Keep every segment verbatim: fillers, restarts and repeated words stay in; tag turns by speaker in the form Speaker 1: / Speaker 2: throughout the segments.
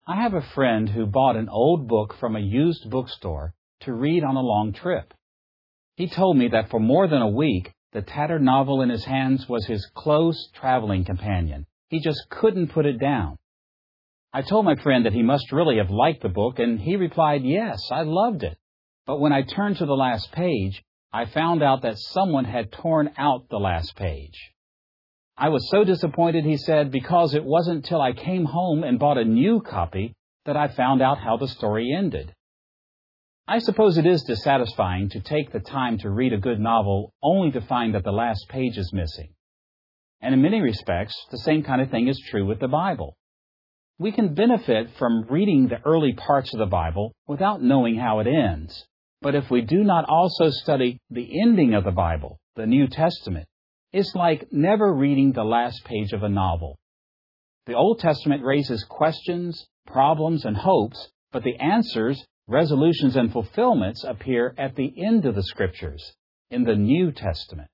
Speaker 1: I have a friend who bought an old book from a used bookstore to read on a long trip. He told me that for more than a week, the tattered novel in his hands was his close traveling companion. He just couldn't put it down. I told my friend that he must really have liked the book, and he replied, "Yes, I loved it." But when I turned to the last page, I found out that someone had torn out the last page. I was so disappointed, he said, because it wasn't till I came home and bought a new copy that I found out how the story ended. I suppose it is dissatisfying to take the time to read a good novel only to find that the last page is missing. And in many respects, the same kind of thing is true with the Bible. We can benefit from reading the early parts of the Bible without knowing how it ends. But if we do not also study the ending of the Bible, the New Testament, it's like never reading the last page of a novel. The Old Testament raises questions, problems, and hopes, but the answers, resolutions, and fulfillments appear at the end of the Scriptures, in the New Testament.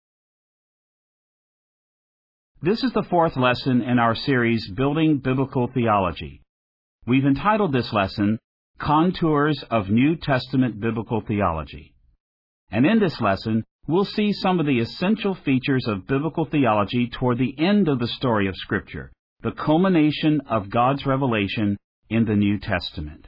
Speaker 1: This is the fourth lesson in our series, Building Biblical Theology. We've entitled this lesson, Contours of New Testament Biblical Theology. And in this lesson, we'll see some of the essential features of biblical theology toward the end of the story of Scripture, the culmination of God's revelation in the New Testament.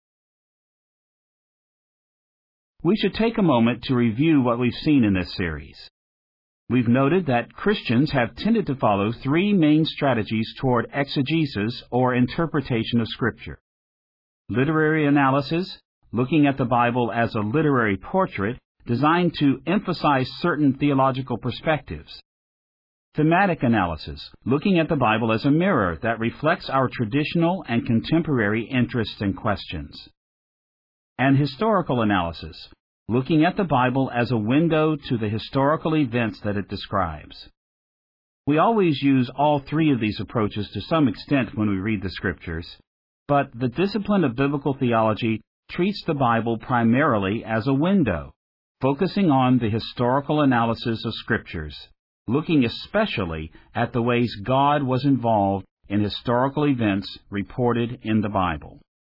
Speaker 1: We should take a moment to review what we've seen in this series. We've noted that Christians have tended to follow three main strategies toward exegesis or interpretation of Scripture. Literary analysis, looking at the Bible as a literary portrait designed to emphasize certain theological perspectives. Thematic analysis, looking at the Bible as a mirror that reflects our traditional and contemporary interests and questions. And historical analysis, looking at the Bible as a window to the historical events that it describes. We always use all three of these approaches to some extent when we read the Scriptures, but the discipline of biblical theology treats the Bible primarily as a window, focusing on the historical analysis of Scriptures, looking especially at the ways God was involved in historical events reported in the Bible.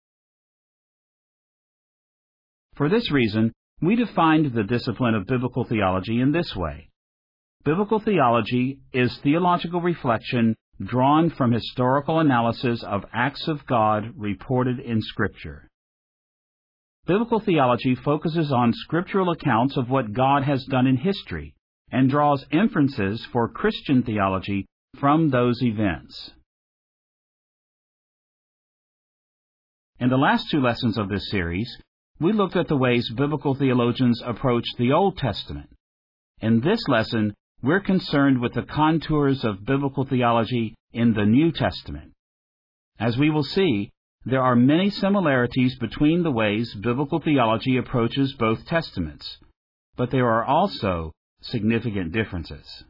Speaker 1: For this reason, we defined the discipline of biblical theology in this way. Biblical theology is theological reflection drawn from historical analysis of acts of God reported in Scripture. Biblical theology focuses on scriptural accounts of what God has done in history and draws inferences for Christian theology from those events. In the last two lessons of this series, we looked at the ways biblical theologians approach the Old Testament. In this lesson, we're concerned with the contours of biblical theology in the New Testament. As we will see, there are many similarities between the ways biblical theology approaches both testaments, but there are also significant differences.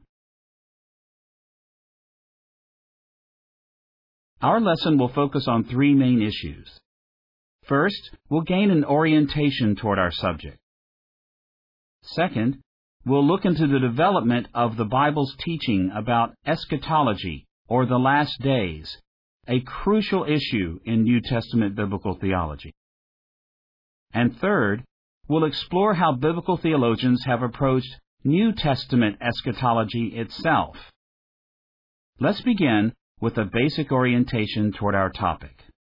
Speaker 1: Our lesson will focus on three main issues. First, we'll gain an orientation toward our subject. Second, we'll look into the development of the Bible's teaching about eschatology, or the last days, a crucial issue in New Testament biblical theology. And third, we'll explore how biblical theologians have approached New Testament eschatology itself. Let's begin with a basic orientation toward our topic.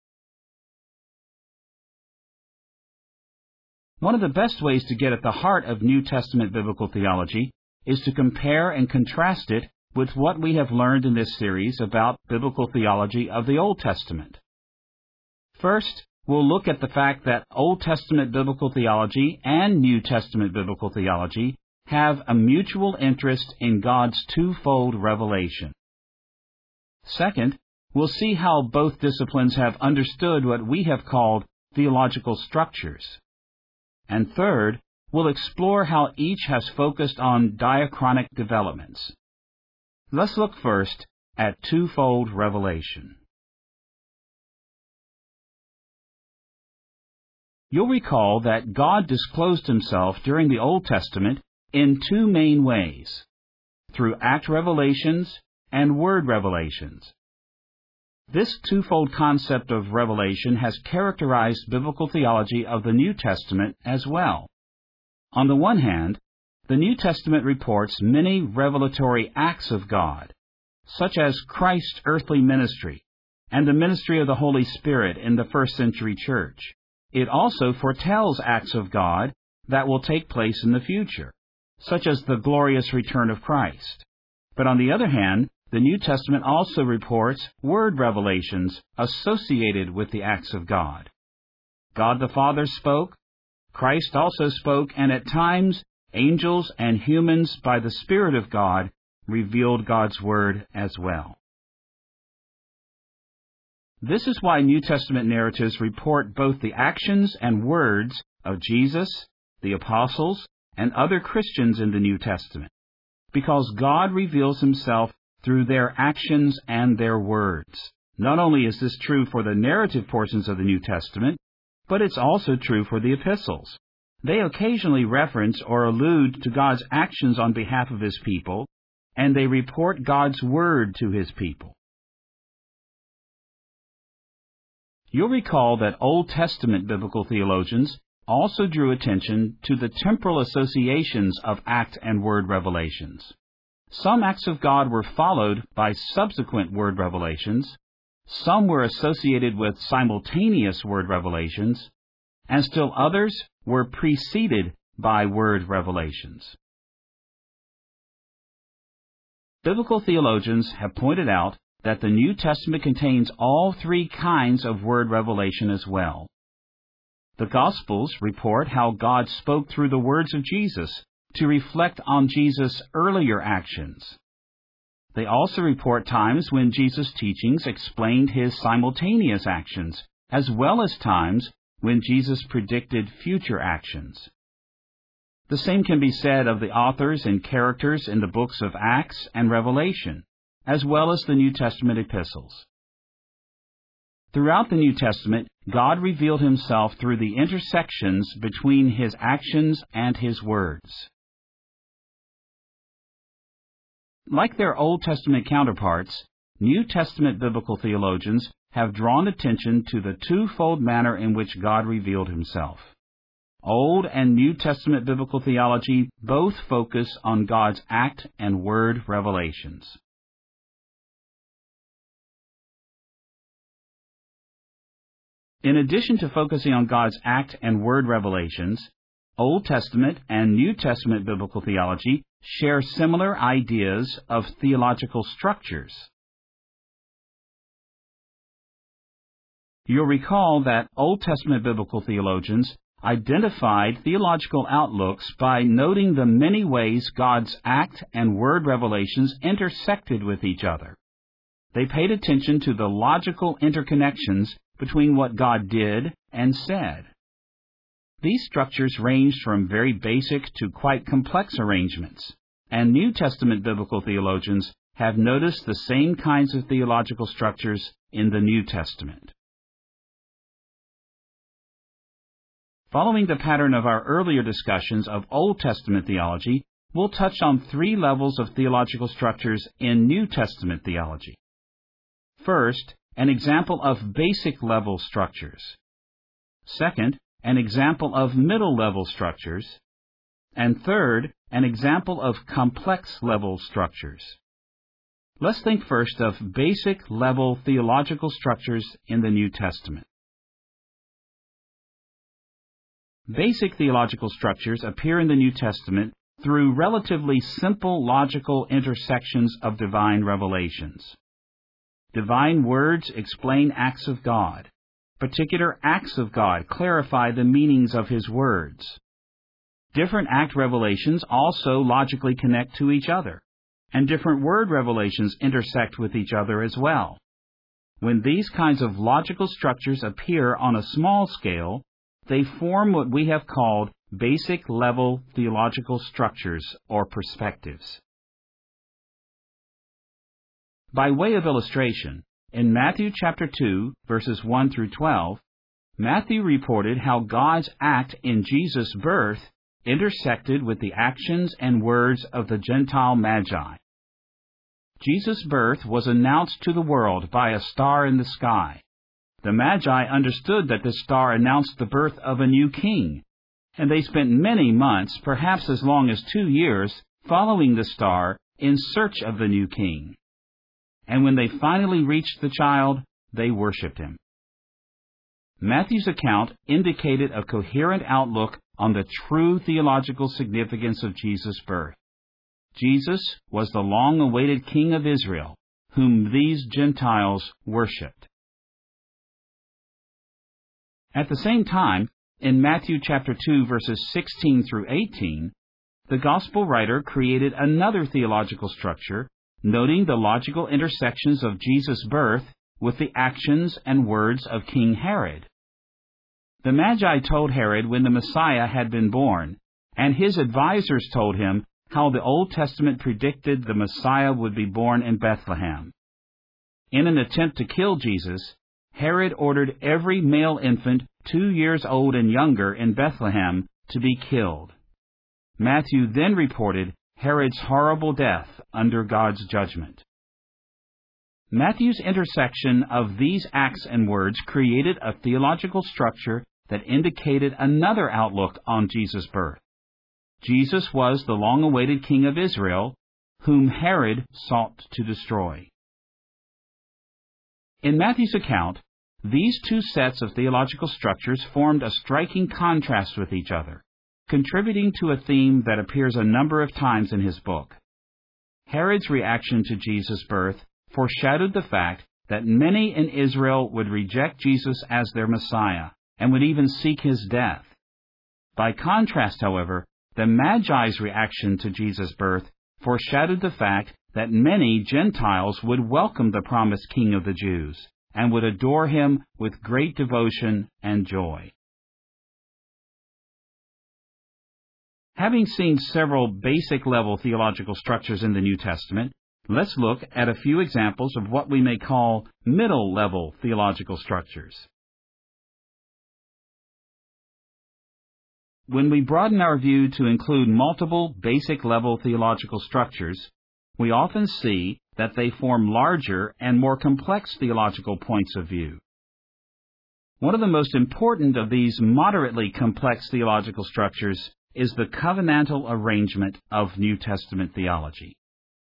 Speaker 1: One of the best ways to get at the heart of New Testament biblical theology is to compare and contrast it with what we have learned in this series about biblical theology of the Old Testament. First, we'll look at the fact that Old Testament biblical theology and New Testament biblical theology have a mutual interest in God's twofold revelation. Second, we'll see how both disciplines have understood what we have called theological structures. And third, we'll explore how each has focused on diachronic developments. Let's look first at twofold revelation. You'll recall that God disclosed Himself during the Old Testament in two main ways, through act revelations and word revelations. This twofold concept of revelation has characterized biblical theology of the New Testament as well. On the one hand, the New Testament reports many revelatory acts of God, such as Christ's earthly ministry and the ministry of the Holy Spirit in the first century church. It also foretells acts of God that will take place in the future, such as the glorious return of Christ. But on the other hand, the New Testament also reports word revelations associated with the acts of God. God the Father spoke, Christ also spoke, and at times angels and humans by the Spirit of God revealed God's Word as well. This is why New Testament narratives report both the actions and words of Jesus, the apostles, and other Christians in the New Testament, because God reveals Himself through their actions and their words. Not only is this true for the narrative portions of the New Testament, but it's also true for the epistles. They occasionally reference or allude to God's actions on behalf of His people, and they report God's Word to His people. You'll recall that Old Testament biblical theologians also drew attention to the temporal associations of act and word revelations. Some acts of God were followed by subsequent word revelations, some were associated with simultaneous word revelations, and still others were preceded by word revelations. Biblical theologians have pointed out that the New Testament contains all three kinds of word revelation as well. The Gospels report how God spoke through the words of Jesus to reflect on Jesus' earlier actions. They also report times when Jesus' teachings explained His simultaneous actions, as well as times when Jesus predicted future actions. The same can be said of the authors and characters in the books of Acts and Revelation, as well as the New Testament epistles. Throughout the New Testament, God revealed Himself through the intersections between His actions and His words. Like their Old Testament counterparts, New Testament biblical theologians have drawn attention to the twofold manner in which God revealed Himself. Old and New Testament biblical theology both focus on God's act and word revelations. In addition to focusing on God's act and word revelations, Old Testament and New Testament biblical theology share similar ideas of theological structures. You'll recall that Old Testament biblical theologians identified theological outlooks by noting the many ways God's act and word revelations intersected with each other. They paid attention to the logical interconnections between what God did and said. These structures ranged from very basic to quite complex arrangements, and New Testament biblical theologians have noticed the same kinds of theological structures in the New Testament. Following the pattern of our earlier discussions of Old Testament theology, we'll touch on three levels of theological structures in New Testament theology. First, an example of basic level structures. Second, an example of middle level structures. And third, an example of complex level structures. Let's think first of basic level theological structures in the New Testament. Basic theological structures appear in the New Testament through relatively simple logical intersections of divine revelations. Divine words explain acts of God. Particular acts of God clarify the meanings of His words. Different act revelations also logically connect to each other, and different word revelations intersect with each other as well. When these kinds of logical structures appear on a small scale, they form what we have called basic level theological structures or perspectives. By way of illustration, in Matthew chapter two, verses one through twelve, Matthew reported how God's act in Jesus' birth intersected with the actions and words of the Gentile Magi. Jesus' birth was announced to the world by a star in the sky. The Magi understood that this star announced the birth of a new king, and they spent many months, perhaps as long as two years, following the star in search of the new king. And when they finally reached the child, they worshipped him. Matthew's account indicated a coherent outlook on the true theological significance of Jesus' birth. Jesus was the long-awaited King of Israel, whom these Gentiles worshipped. At the same time, in Matthew chapter two, verses sixteen through eighteen, the Gospel writer created another theological structure, noting the logical intersections of Jesus' birth with the actions and words of King Herod. The Magi told Herod when the Messiah had been born, and his advisors told him how the Old Testament predicted the Messiah would be born in Bethlehem. In an attempt to kill Jesus, Herod ordered every male infant two years old and younger in Bethlehem to be killed. Matthew then reported Herod's horrible death under God's judgment. Matthew's intersection of these acts and words created a theological structure that indicated another outlook on Jesus' birth. Jesus was the long-awaited King of Israel, whom Herod sought to destroy. In Matthew's account, these two sets of theological structures formed a striking contrast with each other, contributing to a theme that appears a number of times in his book. Herod's reaction to Jesus' birth foreshadowed the fact that many in Israel would reject Jesus as their Messiah and would even seek his death. By contrast, however, the Magi's reaction to Jesus' birth foreshadowed the fact that many Gentiles would welcome the promised King of the Jews and would adore him with great devotion and joy. Having seen several basic-level theological structures in the New Testament, let's look at a few examples of what we may call middle-level theological structures. When we broaden our view to include multiple basic-level theological structures, we often see that they form larger and more complex theological points of view. One of the most important of these moderately complex theological structures is the covenantal arrangement of New Testament theology.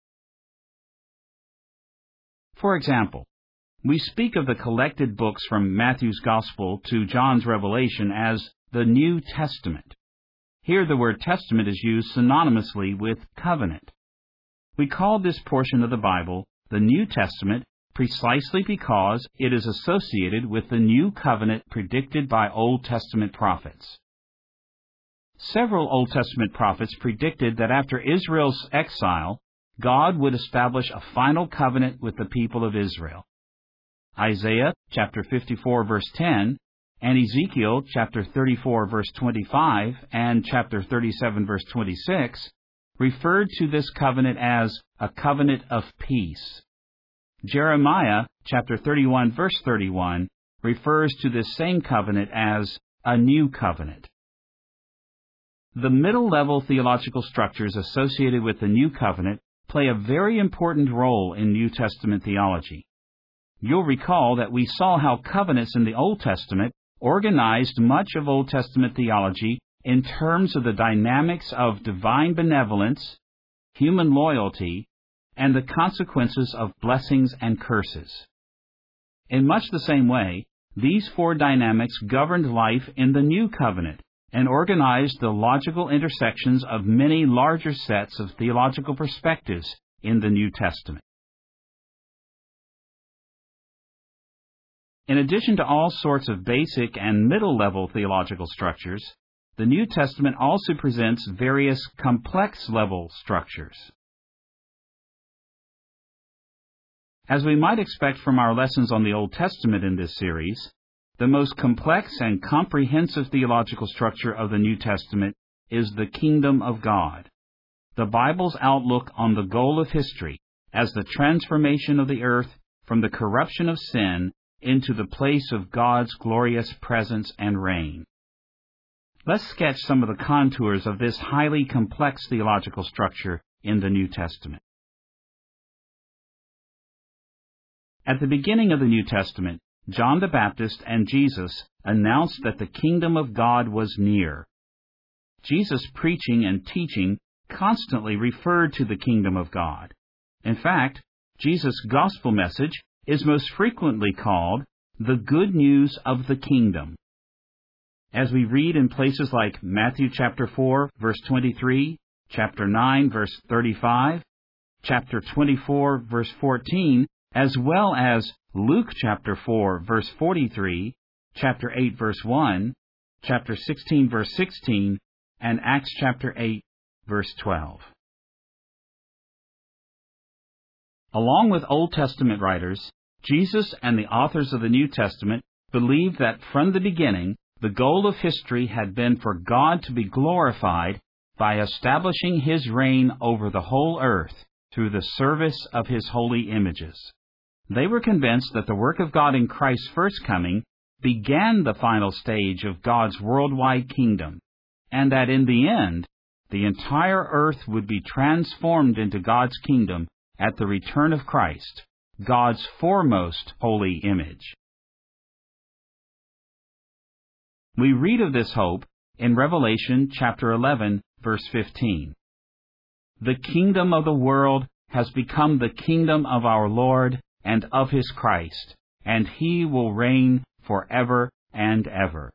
Speaker 1: For example, we speak of the collected books from Matthew's Gospel to John's Revelation as the New Testament. Here the word testament is used synonymously with covenant. We call this portion of the Bible the New Testament precisely because it is associated with the new covenant predicted by Old Testament prophets. Several Old Testament prophets predicted that after Israel's exile, God would establish a final covenant with the people of Israel. Isaiah chapter fifty-four verse ten, and Ezekiel chapter thirty-four verse twenty-five, and chapter thirty-seven verse twenty-six referred to this covenant as a covenant of peace. Jeremiah chapter thirty-one verse thirty-one refers to this same covenant as a new covenant. The middle-level theological structures associated with the new covenant play a very important role in New Testament theology. You'll recall that we saw how covenants in the Old Testament organized much of Old Testament theology in terms of the dynamics of divine benevolence, human loyalty, and the consequences of blessings and curses. In much the same way, these four dynamics governed life in the New Covenant and organized the logical intersections of many larger sets of theological perspectives in the New Testament. In addition to all sorts of basic and middle-level theological structures, the New Testament also presents various complex-level structures. As we might expect from our lessons on the Old Testament in this series, the most complex and comprehensive theological structure of the New Testament is the kingdom of God, the Bible's outlook on the goal of history as the transformation of the earth from the corruption of sin into the place of God's glorious presence and reign. Let's sketch some of the contours of this highly complex theological structure in the New Testament. At the beginning of the New Testament, John the Baptist and Jesus announced that the kingdom of God was near. Jesus' preaching and teaching constantly referred to the kingdom of God. In fact, Jesus' gospel message is most frequently called the good news of the kingdom. As we read in places like Matthew chapter four, verse twenty-three, chapter nine, verse thirty-five, chapter twenty-four, verse fourteen, as well as Luke chapter four, verse forty-three, chapter eight, verse one, chapter sixteen, verse sixteen, and Acts chapter eight, verse twelve. Along with Old Testament writers, Jesus and the authors of the New Testament believed that from the beginning, the goal of history had been for God to be glorified by establishing His reign over the whole earth through the service of His holy images. They were convinced that the work of God in Christ's first coming began the final stage of God's worldwide kingdom, and that in the end, the entire earth would be transformed into God's kingdom at the return of Christ, God's foremost holy image. We read of this hope in Revelation chapter eleven, verse fifteen. The kingdom of the world has become the kingdom of our Lord and of His Christ, and He will reign forever and ever.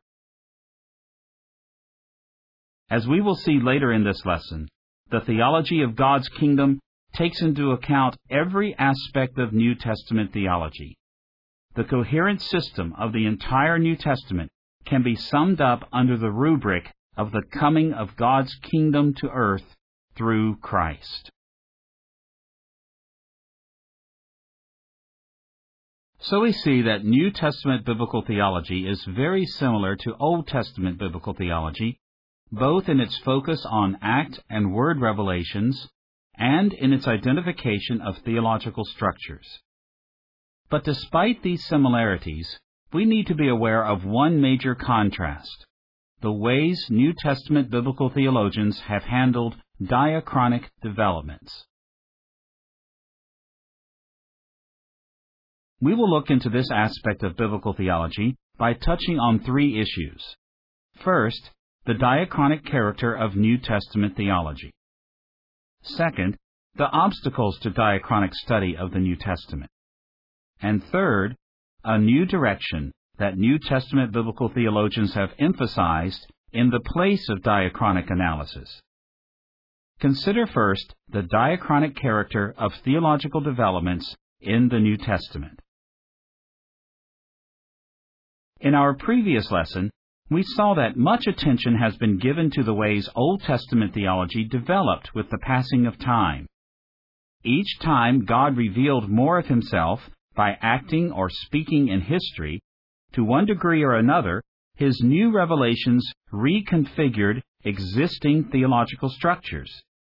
Speaker 1: As we will see later in this lesson, the theology of God's kingdom takes into account every aspect of New Testament theology. The coherent system of the entire New Testament can be summed up under the rubric of the coming of God's kingdom to earth through Christ. So we see that New Testament biblical theology is very similar to Old Testament biblical theology, both in its focus on act and word revelations and in its identification of theological structures. But despite these similarities, we need to be aware of one major contrast: the ways New Testament biblical theologians have handled diachronic developments. We will look into this aspect of biblical theology by touching on three issues. First, the diachronic character of New Testament theology. Second, the obstacles to diachronic study of the New Testament. And third, a new direction that New Testament biblical theologians have emphasized in the place of diachronic analysis. Consider first the diachronic character of theological developments in the New Testament. In our previous lesson, we saw that much attention has been given to the ways Old Testament theology developed with the passing of time. Each time God revealed more of Himself by acting or speaking in history, to one degree or another, His new revelations reconfigured existing theological structures.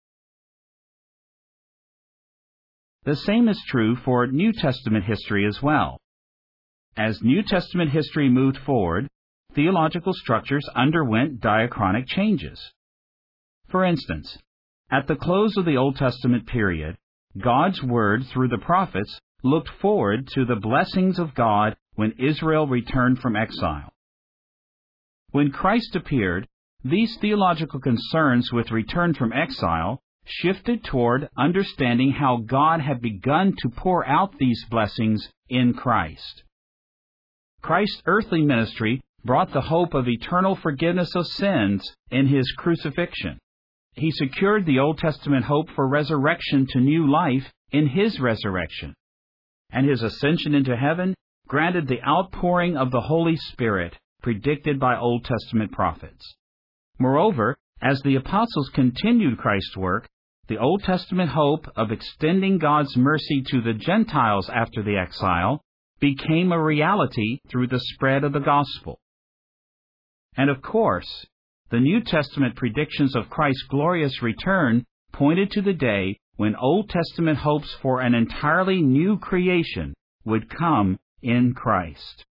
Speaker 1: The same is true for New Testament history as well. As New Testament history moved forward, theological structures underwent diachronic changes. For instance, at the close of the Old Testament period, God's Word through the prophets looked forward to the blessings of God when Israel returned from exile. When Christ appeared, these theological concerns with return from exile shifted toward understanding how God had begun to pour out these blessings in Christ. Christ's earthly ministry brought the hope of eternal forgiveness of sins in His crucifixion. He secured the Old Testament hope for resurrection to new life in His resurrection. And His ascension into heaven granted the outpouring of the Holy Spirit predicted by Old Testament prophets. Moreover, as the apostles continued Christ's work, the Old Testament hope of extending God's mercy to the Gentiles after the exile became a reality through the spread of the gospel. And of course, the New Testament predictions of Christ's glorious return pointed to the day when Old Testament hopes for an entirely new creation would come in Christ.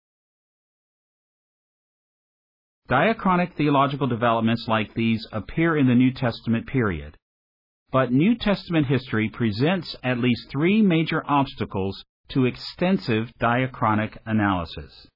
Speaker 1: Diachronic theological developments like these appear in the New Testament period. But New Testament history presents at least three major obstacles to extensive diachronic analysis.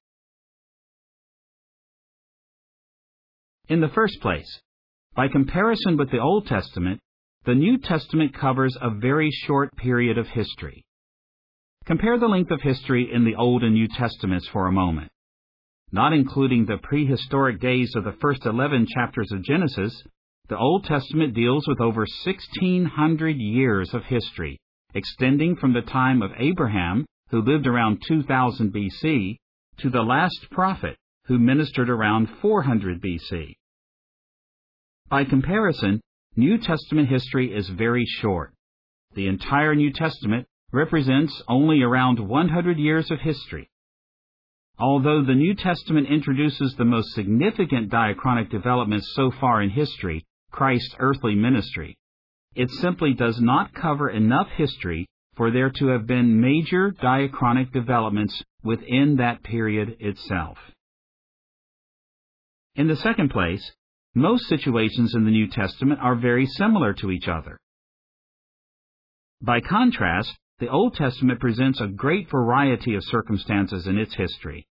Speaker 1: In the first place, by comparison with the Old Testament, the New Testament covers a very short period of history. Compare the length of history in the Old and New Testaments for a moment. Not including the prehistoric days of the first eleven chapters of Genesis, the Old Testament deals with over sixteen hundred years of history, extending from the time of Abraham, who lived around two thousand B C, to the last prophet, who ministered around four hundred B C. By comparison, New Testament history is very short. The entire New Testament represents only around one hundred years of history. Although the New Testament introduces the most significant diachronic developments so far in history, Christ's earthly ministry, it simply does not cover enough history for there to have been major diachronic developments within that period itself. In the second place, most situations in the New Testament are very similar to each other. By contrast, the Old Testament presents a great variety of circumstances in its history.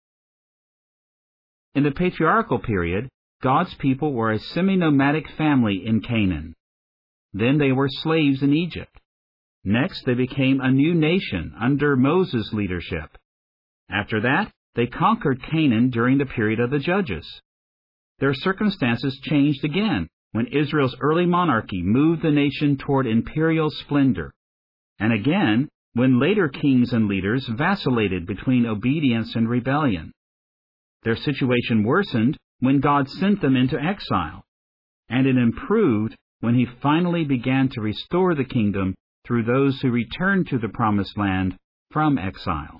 Speaker 1: In the patriarchal period, God's people were a semi-nomadic family in Canaan. Then they were slaves in Egypt. Next, they became a new nation under Moses' leadership. After that, they conquered Canaan during the period of the Judges. Their circumstances changed again when Israel's early monarchy moved the nation toward imperial splendor, and again when later kings and leaders vacillated between obedience and rebellion. Their situation worsened when God sent them into exile, and it improved when He finally began to restore the kingdom through those who returned to the Promised Land from exile.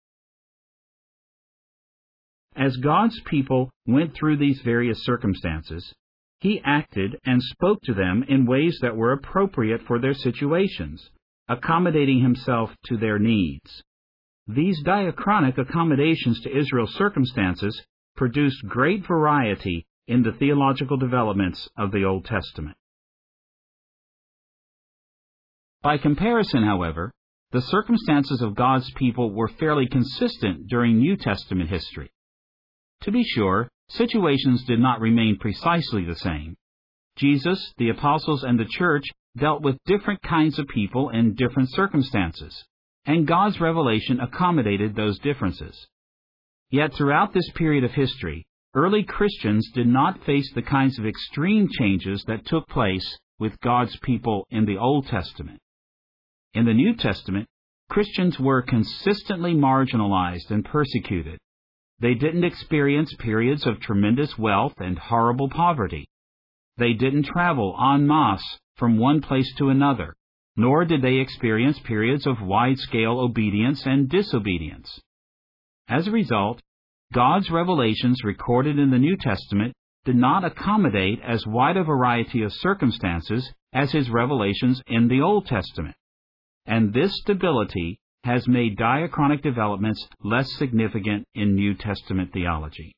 Speaker 1: As God's people went through these various circumstances, He acted and spoke to them in ways that were appropriate for their situations, accommodating Himself to their needs. These diachronic accommodations to Israel's circumstances produced great variety in the theological developments of the Old Testament. By comparison, however, the circumstances of God's people were fairly consistent during New Testament history. To be sure, situations did not remain precisely the same. Jesus, the apostles, and the church dealt with different kinds of people in different circumstances, and God's revelation accommodated those differences. Yet throughout this period of history, early Christians did not face the kinds of extreme changes that took place with God's people in the Old Testament. In the New Testament, Christians were consistently marginalized and persecuted. They didn't experience periods of tremendous wealth and horrible poverty. They didn't travel en masse from one place to another, nor did they experience periods of wide-scale obedience and disobedience. As a result, God's revelations recorded in the New Testament did not accommodate as wide a variety of circumstances as His revelations in the Old Testament. And this stability has made diachronic developments less significant in New Testament theology.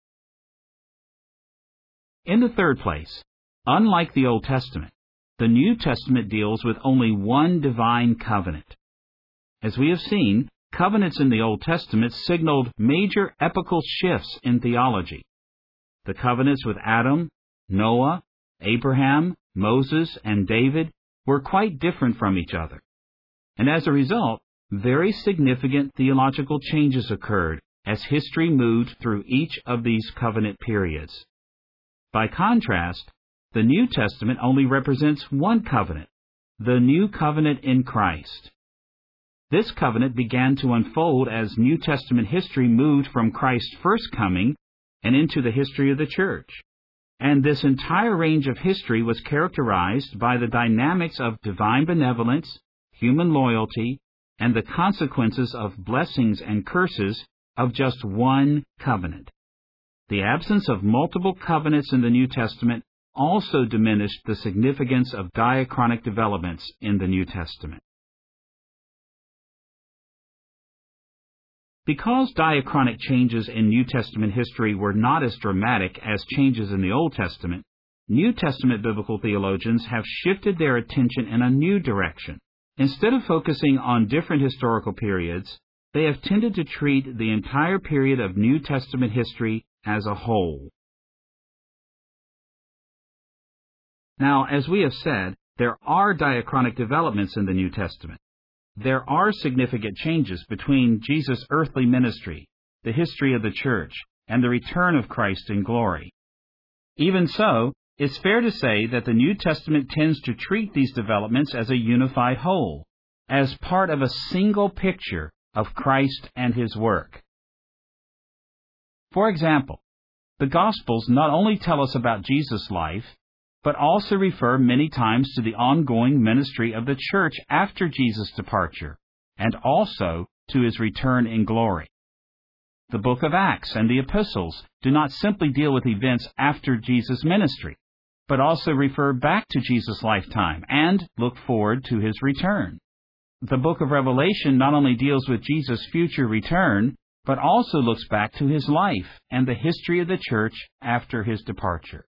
Speaker 1: In the third place, unlike the Old Testament, the New Testament deals with only one divine covenant. As we have seen, covenants in the Old Testament signaled major epochal shifts in theology. The covenants with Adam, Noah, Abraham, Moses, and David were quite different from each other. And as a result, very significant theological changes occurred as history moved through each of these covenant periods. By contrast, the New Testament only represents one covenant, the New Covenant in Christ. This covenant began to unfold as New Testament history moved from Christ's first coming and into the history of the church. And this entire range of history was characterized by the dynamics of divine benevolence, human loyalty, and the consequences of blessings and curses of just one covenant. The absence of multiple covenants in the New Testament also diminished the significance of diachronic developments in the New Testament. Because diachronic changes in New Testament history were not as dramatic as changes in the Old Testament, New Testament biblical theologians have shifted their attention in a new direction, Instead of focusing on different historical periods, they have tended to treat the entire period of New Testament history as a whole. Now, as we have said, there are diachronic developments in the New Testament. There are significant changes between Jesus' earthly ministry, the history of the church, and the return of Christ in glory. Even so, it's fair to say that the New Testament tends to treat these developments as a unified whole, as part of a single picture of Christ and His work. For example, the Gospels not only tell us about Jesus' life, but also refer many times to the ongoing ministry of the church after Jesus' departure, and also to His return in glory. The book of Acts and the epistles do not simply deal with events after Jesus' ministry, but also refer back to Jesus' lifetime and look forward to His return. The book of Revelation not only deals with Jesus' future return, but also looks back to His life and the history of the church after His departure.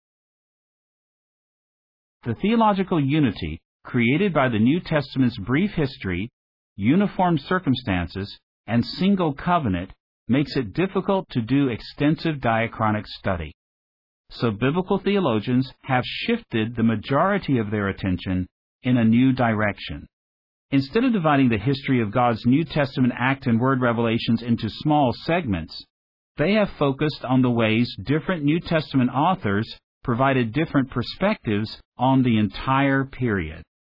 Speaker 1: The theological unity created by the New Testament's brief history, uniform circumstances, and single covenant makes it difficult to do extensive diachronic study. So biblical theologians have shifted the majority of their attention in a new direction. Instead of dividing the history of God's New Testament act and word revelations into small segments, they have focused on the ways different New Testament authors provided different perspectives on the entire period.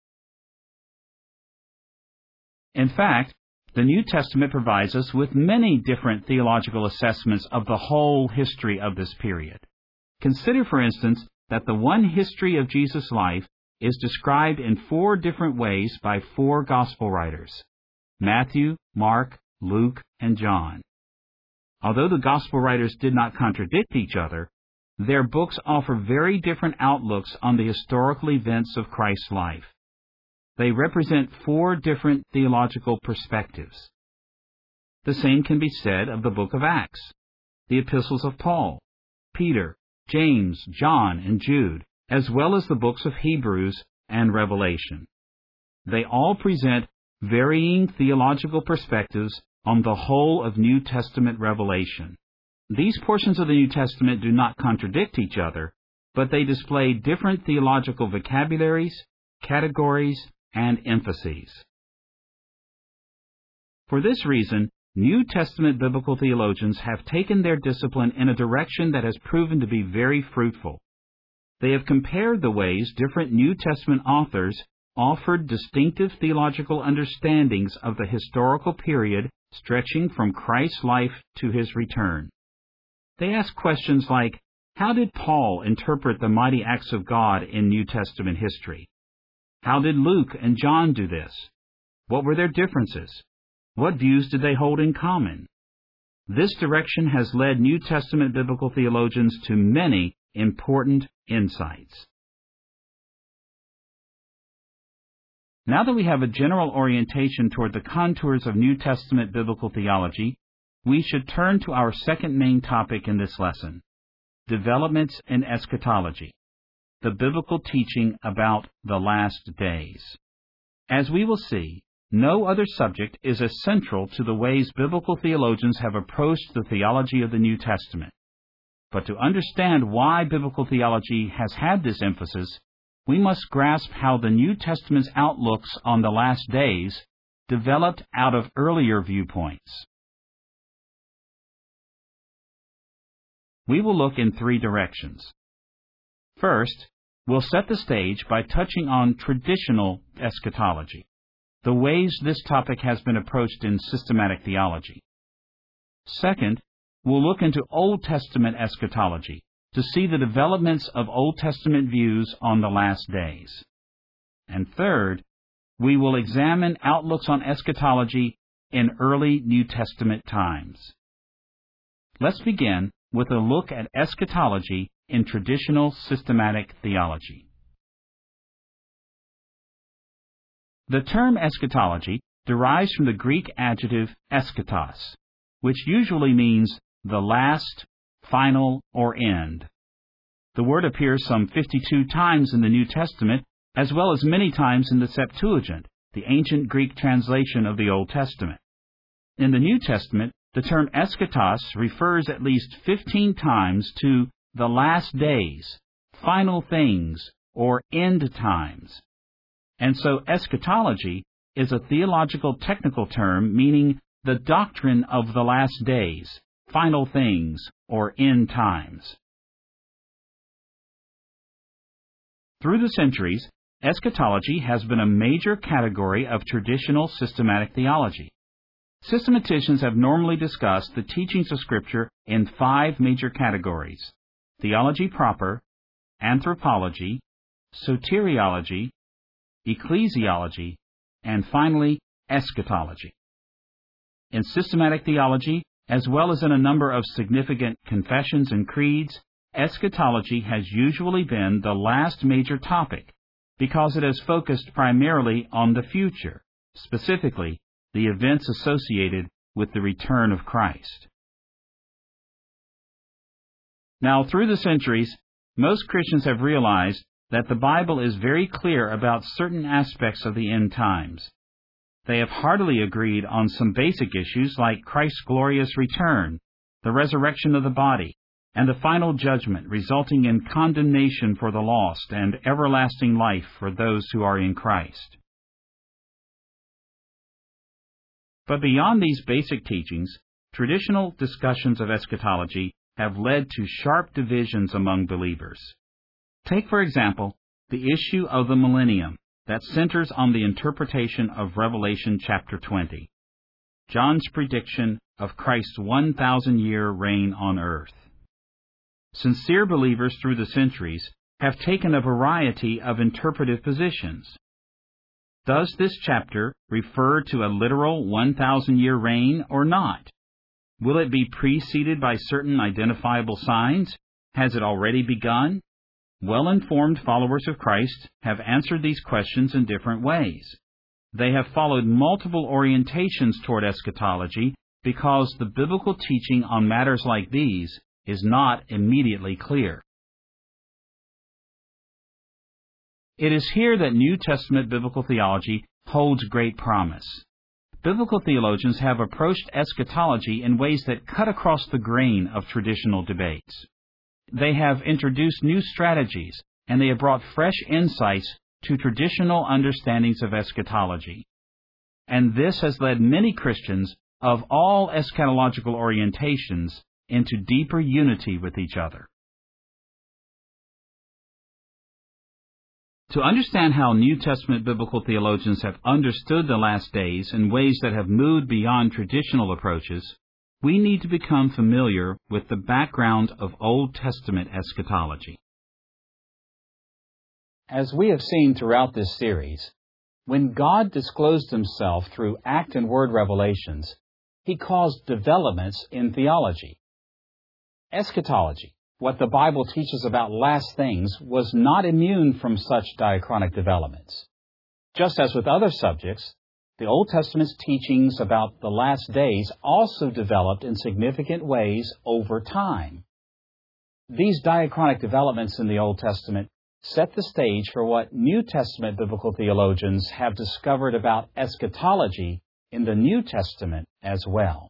Speaker 1: In fact, the New Testament provides us with many different theological assessments of the whole history of this period. Consider, for instance, that the one history of Jesus' life is described in four different ways by four gospel writers: Matthew, Mark, Luke, and John. Although the gospel writers did not contradict each other, their books offer very different outlooks on the historical events of Christ's life. They represent four different theological perspectives. The same can be said of the book of Acts, the epistles of Paul, Peter, James, John, and Jude, as well as the books of Hebrews and Revelation. They all present varying theological perspectives on the whole of New Testament revelation. These portions of the New Testament do not contradict each other, but they display different theological vocabularies, categories, and emphases. For this reason, New Testament biblical theologians have taken their discipline in a direction that has proven to be very fruitful. They have compared the ways different New Testament authors offered distinctive theological understandings of the historical period stretching from Christ's life to His return. They ask questions like, how did Paul interpret the mighty acts of God in New Testament history? How did Luke and John do this? What were their differences? What views did they hold in common? This direction has led New Testament biblical theologians to many important insights. Now that we have a general orientation toward the contours of New Testament biblical theology, we should turn to our second main topic in this lesson: developments in eschatology, the biblical teaching about the last days. As we will see, no other subject is as central to the ways biblical theologians have approached the theology of the New Testament. But to understand why biblical theology has had this emphasis, we must grasp how the New Testament's outlooks on the last days developed out of earlier viewpoints. We will look in three directions. First, we'll set the stage by touching on traditional eschatology, the ways this topic has been approached in systematic theology. Second, we'll look into Old Testament eschatology to see the developments of Old Testament views on the last days. And third, we will examine outlooks on eschatology in early New Testament times. Let's begin with a look at eschatology in traditional systematic theology. The term eschatology derives from the Greek adjective eschatos, which usually means the last, final, or end. The word appears some fifty-two times in the New Testament, as well as many times in the Septuagint, the ancient Greek translation of the Old Testament. In the New Testament, the term eschatos refers at least fifteen times to the last days, final things, or end times. And so eschatology is a theological technical term meaning the doctrine of the last days, final things, or end times. Through the centuries, eschatology has been a major category of traditional systematic theology. Systematicians have normally discussed the teachings of Scripture in five major categories: theology proper, anthropology, soteriology, ecclesiology, and finally, eschatology. In systematic theology, as well as in a number of significant confessions and creeds, eschatology has usually been the last major topic because it has focused primarily on the future, specifically the events associated with the return of Christ. Now, through the centuries, most Christians have realized that the Bible is very clear about certain aspects of the end times. They have heartily agreed on some basic issues like Christ's glorious return, the resurrection of the body, and the final judgment resulting in condemnation for the lost and everlasting life for those who are in Christ. But beyond these basic teachings, traditional discussions of eschatology have led to sharp divisions among believers. Take, for example, the issue of the millennium that centers on the interpretation of Revelation chapter twenty, John's prediction of Christ's one thousand year reign on earth. Sincere believers through the centuries have taken a variety of interpretive positions. Does this chapter refer to a literal one thousand year reign or not? Will it be preceded by certain identifiable signs? Has it already begun? Well-informed followers of Christ have answered these questions in different ways. They have followed multiple orientations toward eschatology because the biblical teaching on matters like these is not immediately clear. It is here that New Testament biblical theology holds great promise. Biblical theologians have approached eschatology in ways that cut across the grain of traditional debates. They have introduced new strategies, and they have brought fresh insights to traditional understandings of eschatology. And this has led many Christians of all eschatological orientations into deeper unity with each other. To understand how New Testament biblical theologians have understood the last days in ways that have moved beyond traditional approaches, we need to become familiar with the background of Old Testament eschatology. As we have seen throughout this series, when God disclosed Himself through act and word revelations, He caused developments in theology. Eschatology, what the Bible teaches about last things, was not immune from such diachronic developments. Just as with other subjects, the Old Testament's teachings about the last days also developed in significant ways over time. These diachronic developments in the Old Testament set the stage for what New Testament biblical theologians have discovered about eschatology in the New Testament as well.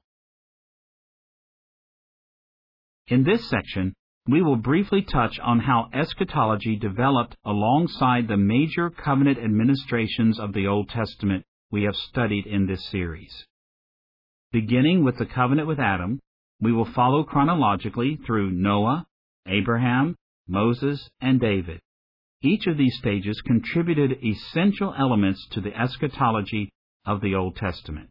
Speaker 1: In this section, we will briefly touch on how eschatology developed alongside the major covenant administrations of the Old Testament we have studied in this series. Beginning with the covenant with Adam, we will follow chronologically through Noah, Abraham, Moses, and David. Each of these stages contributed essential elements to the eschatology of the Old Testament.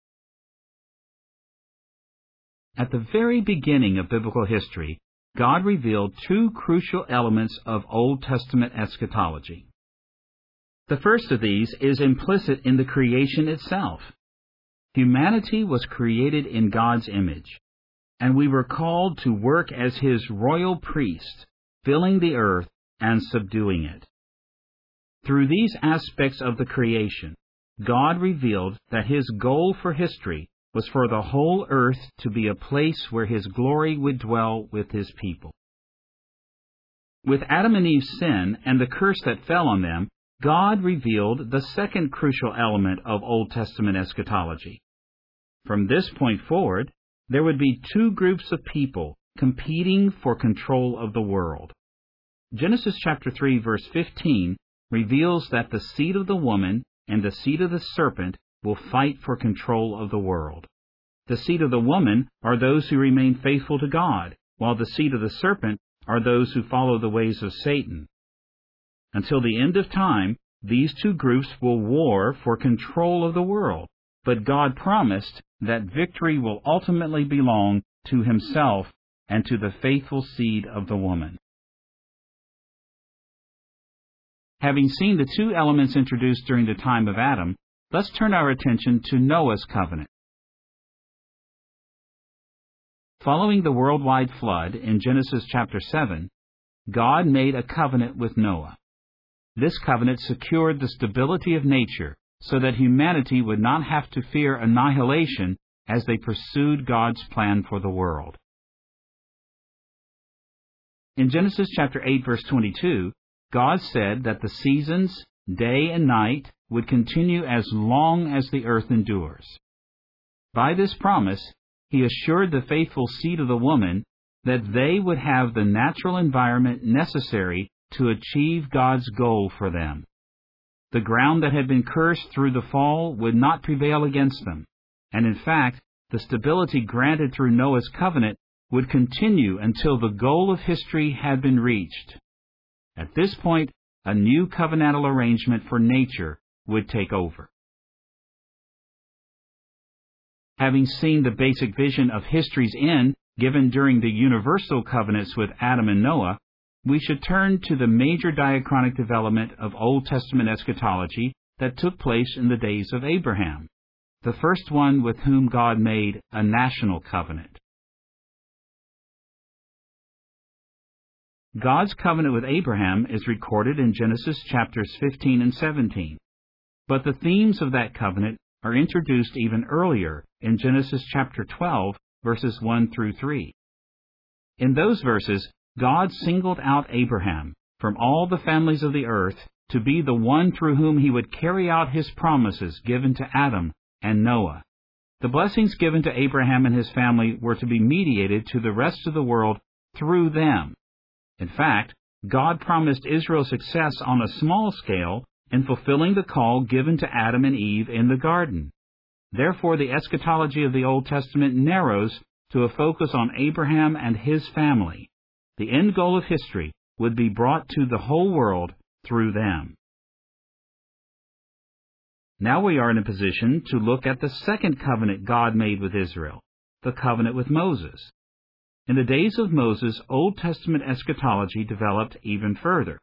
Speaker 1: At the very beginning of biblical history, God revealed two crucial elements of Old Testament eschatology. The first of these is implicit in the creation itself. Humanity was created in God's image, and we were called to work as His royal priests, filling the earth and subduing it. Through these aspects of the creation, God revealed that His goal for history was for the whole earth to be a place where His glory would dwell with His people. With Adam and Eve's sin and the curse that fell on them, God revealed the second crucial element of Old Testament eschatology. From this point forward, there would be two groups of people competing for control of the world. Genesis chapter three, verse fifteen reveals that the seed of the woman and the seed of the serpent will fight for control of the world. The seed of the woman are those who remain faithful to God, while the seed of the serpent are those who follow the ways of Satan. Until the end of time, these two groups will war for control of the world, but God promised that victory will ultimately belong to Himself and to the faithful seed of the woman. Having seen the two elements introduced during the time of Adam, let's turn our attention to Noah's covenant. Following the worldwide flood in Genesis chapter seven, God made a covenant with Noah. This covenant secured the stability of nature so that humanity would not have to fear annihilation as they pursued God's plan for the world. In Genesis chapter eight, verse twenty-two, God said that the seasons, day and night, would continue as long as the earth endures. By this promise, He assured the faithful seed of the woman that they would have the natural environment necessary to achieve God's goal for them. The ground that had been cursed through the fall would not prevail against them, and in fact, the stability granted through Noah's covenant would continue until the goal of history had been reached. At this point, a new covenantal arrangement for nature would take over. Having seen the basic vision of history's end given during the universal covenants with Adam and Noah, we should turn to the major diachronic development of Old Testament eschatology that took place in the days of Abraham, the first one with whom God made a national covenant. God's covenant with Abraham is recorded in Genesis chapters fifteen and seventeen, but the themes of that covenant are introduced even earlier in Genesis chapter twelve, verses one through three. In those verses, God singled out Abraham from all the families of the earth to be the one through whom He would carry out His promises given to Adam and Noah. The blessings given to Abraham and his family were to be mediated to the rest of the world through them. In fact, God promised Israel success on a small scale in fulfilling the call given to Adam and Eve in the garden. Therefore, the eschatology of the Old Testament narrows to a focus on Abraham and his family. The end goal of history would be brought to the whole world through them. Now we are in a position to look at the second covenant God made with Israel, the covenant with Moses. In the days of Moses, Old Testament eschatology developed even further.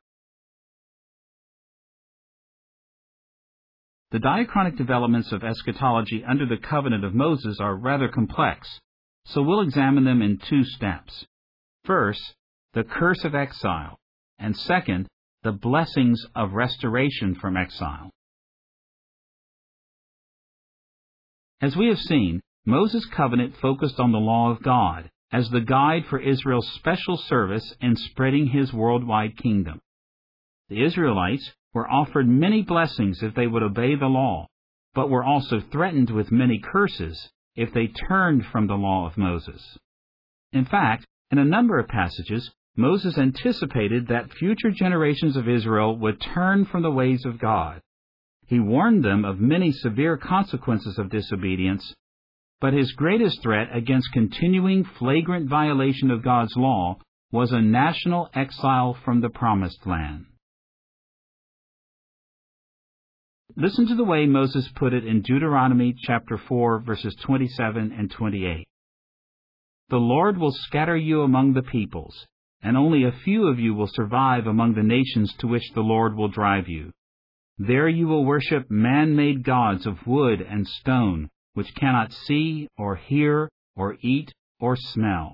Speaker 1: The diachronic developments of eschatology under the covenant of Moses are rather complex, so we'll examine them in two steps. First, the curse of exile, and second, the blessings of restoration from exile. As we have seen, Moses' covenant focused on the law of God as the guide for Israel's special service in spreading His worldwide kingdom. The Israelites were offered many blessings if they would obey the law, but were also threatened with many curses if they turned from the law of Moses. In fact, in a number of passages, Moses anticipated that future generations of Israel would turn from the ways of God. He warned them of many severe consequences of disobedience, but his greatest threat against continuing flagrant violation of God's law was a national exile from the Promised Land. Listen to the way Moses put it in Deuteronomy chapter four, verses twenty-seven and twenty-eight. The Lord will scatter you among the peoples, and only a few of you will survive among the nations to which the Lord will drive you. There you will worship man-made gods of wood and stone, which cannot see or hear or eat or smell.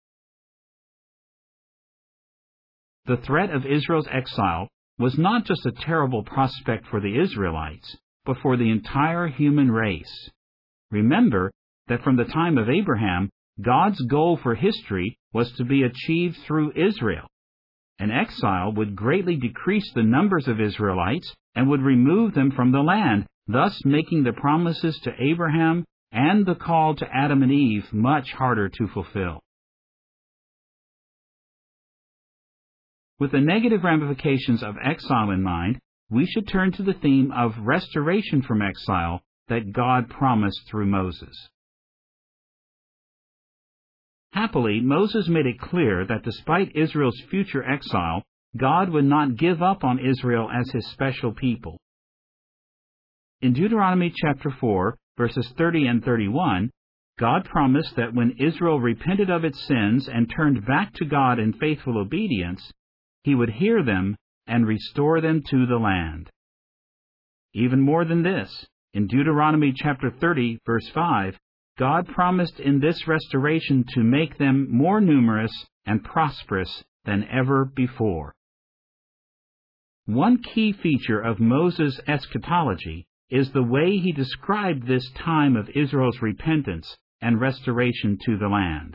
Speaker 1: The threat of Israel's exile was not just a terrible prospect for the Israelites, but for the entire human race. Remember that from the time of Abraham, God's goal for history was to be achieved through Israel. An exile would greatly decrease the numbers of Israelites and would remove them from the land, thus making the promises to Abraham and the call to Adam and Eve much harder to fulfill. With the negative ramifications of exile in mind, we should turn to the theme of restoration from exile that God promised through Moses. Happily, Moses made it clear that despite Israel's future exile, God would not give up on Israel as His special people. In Deuteronomy chapter four, verses thirty and thirty-one, God promised that when Israel repented of its sins and turned back to God in faithful obedience, He would hear them and restore them to the land. Even more than this, in Deuteronomy chapter thirty, verse five, God promised in this restoration to make them more numerous and prosperous than ever before. One key feature of Moses' eschatology is the way he described this time of Israel's repentance and restoration to the land.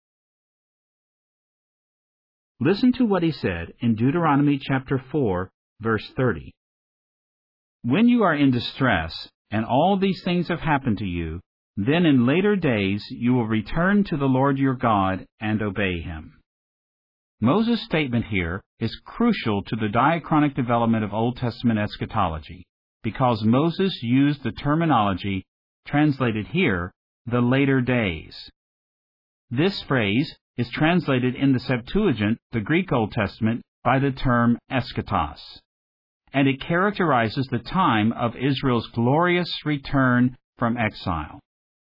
Speaker 1: Listen to what he said in Deuteronomy chapter four, verse thirty. When you are in distress, and all these things have happened to you, then in later days you will return to the Lord your God and obey Him. Moses' statement here is crucial to the diachronic development of Old Testament eschatology, because Moses used the terminology, translated here, the later days. This phrase is translated in the Septuagint, the Greek Old Testament, by the term eschatos, and it characterizes the time of Israel's glorious return from exile.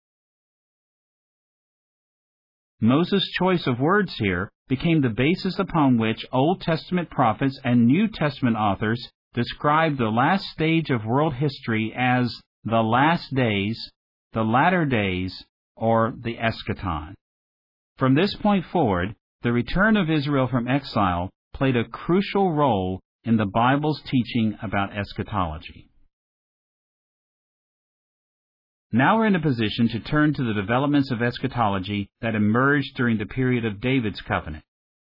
Speaker 1: Moses' choice of words here became the basis upon which Old Testament prophets and New Testament authors described the last stage of world history as the last days, the latter days, or the eschaton. From this point forward, the return of Israel from exile played a crucial role in the Bible's teaching about eschatology. Now we're in a position to turn to the developments of eschatology that emerged during the period of David's covenant.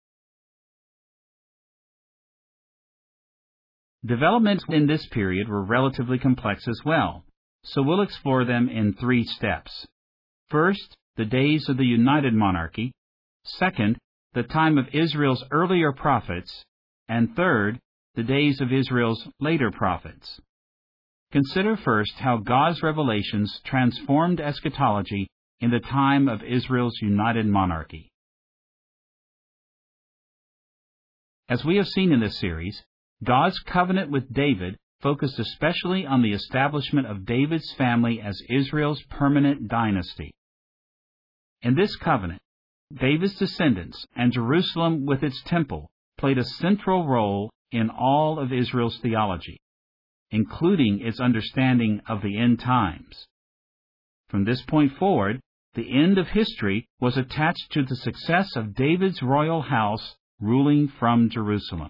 Speaker 1: Developments in this period were relatively complex as well, so we'll explore them in three steps. First, the days of the united monarchy. Second, the time of Israel's earlier prophets. And third, the days of Israel's later prophets. Consider first how God's revelations transformed eschatology in the time of Israel's united monarchy. As we have seen in this series, God's covenant with David focused especially on the establishment of David's family as Israel's permanent dynasty. In this covenant, David's descendants and Jerusalem with its temple played a central role in all of Israel's theology, including its understanding of the end times. From this point forward, the end of history was attached to the success of David's royal house ruling from Jerusalem.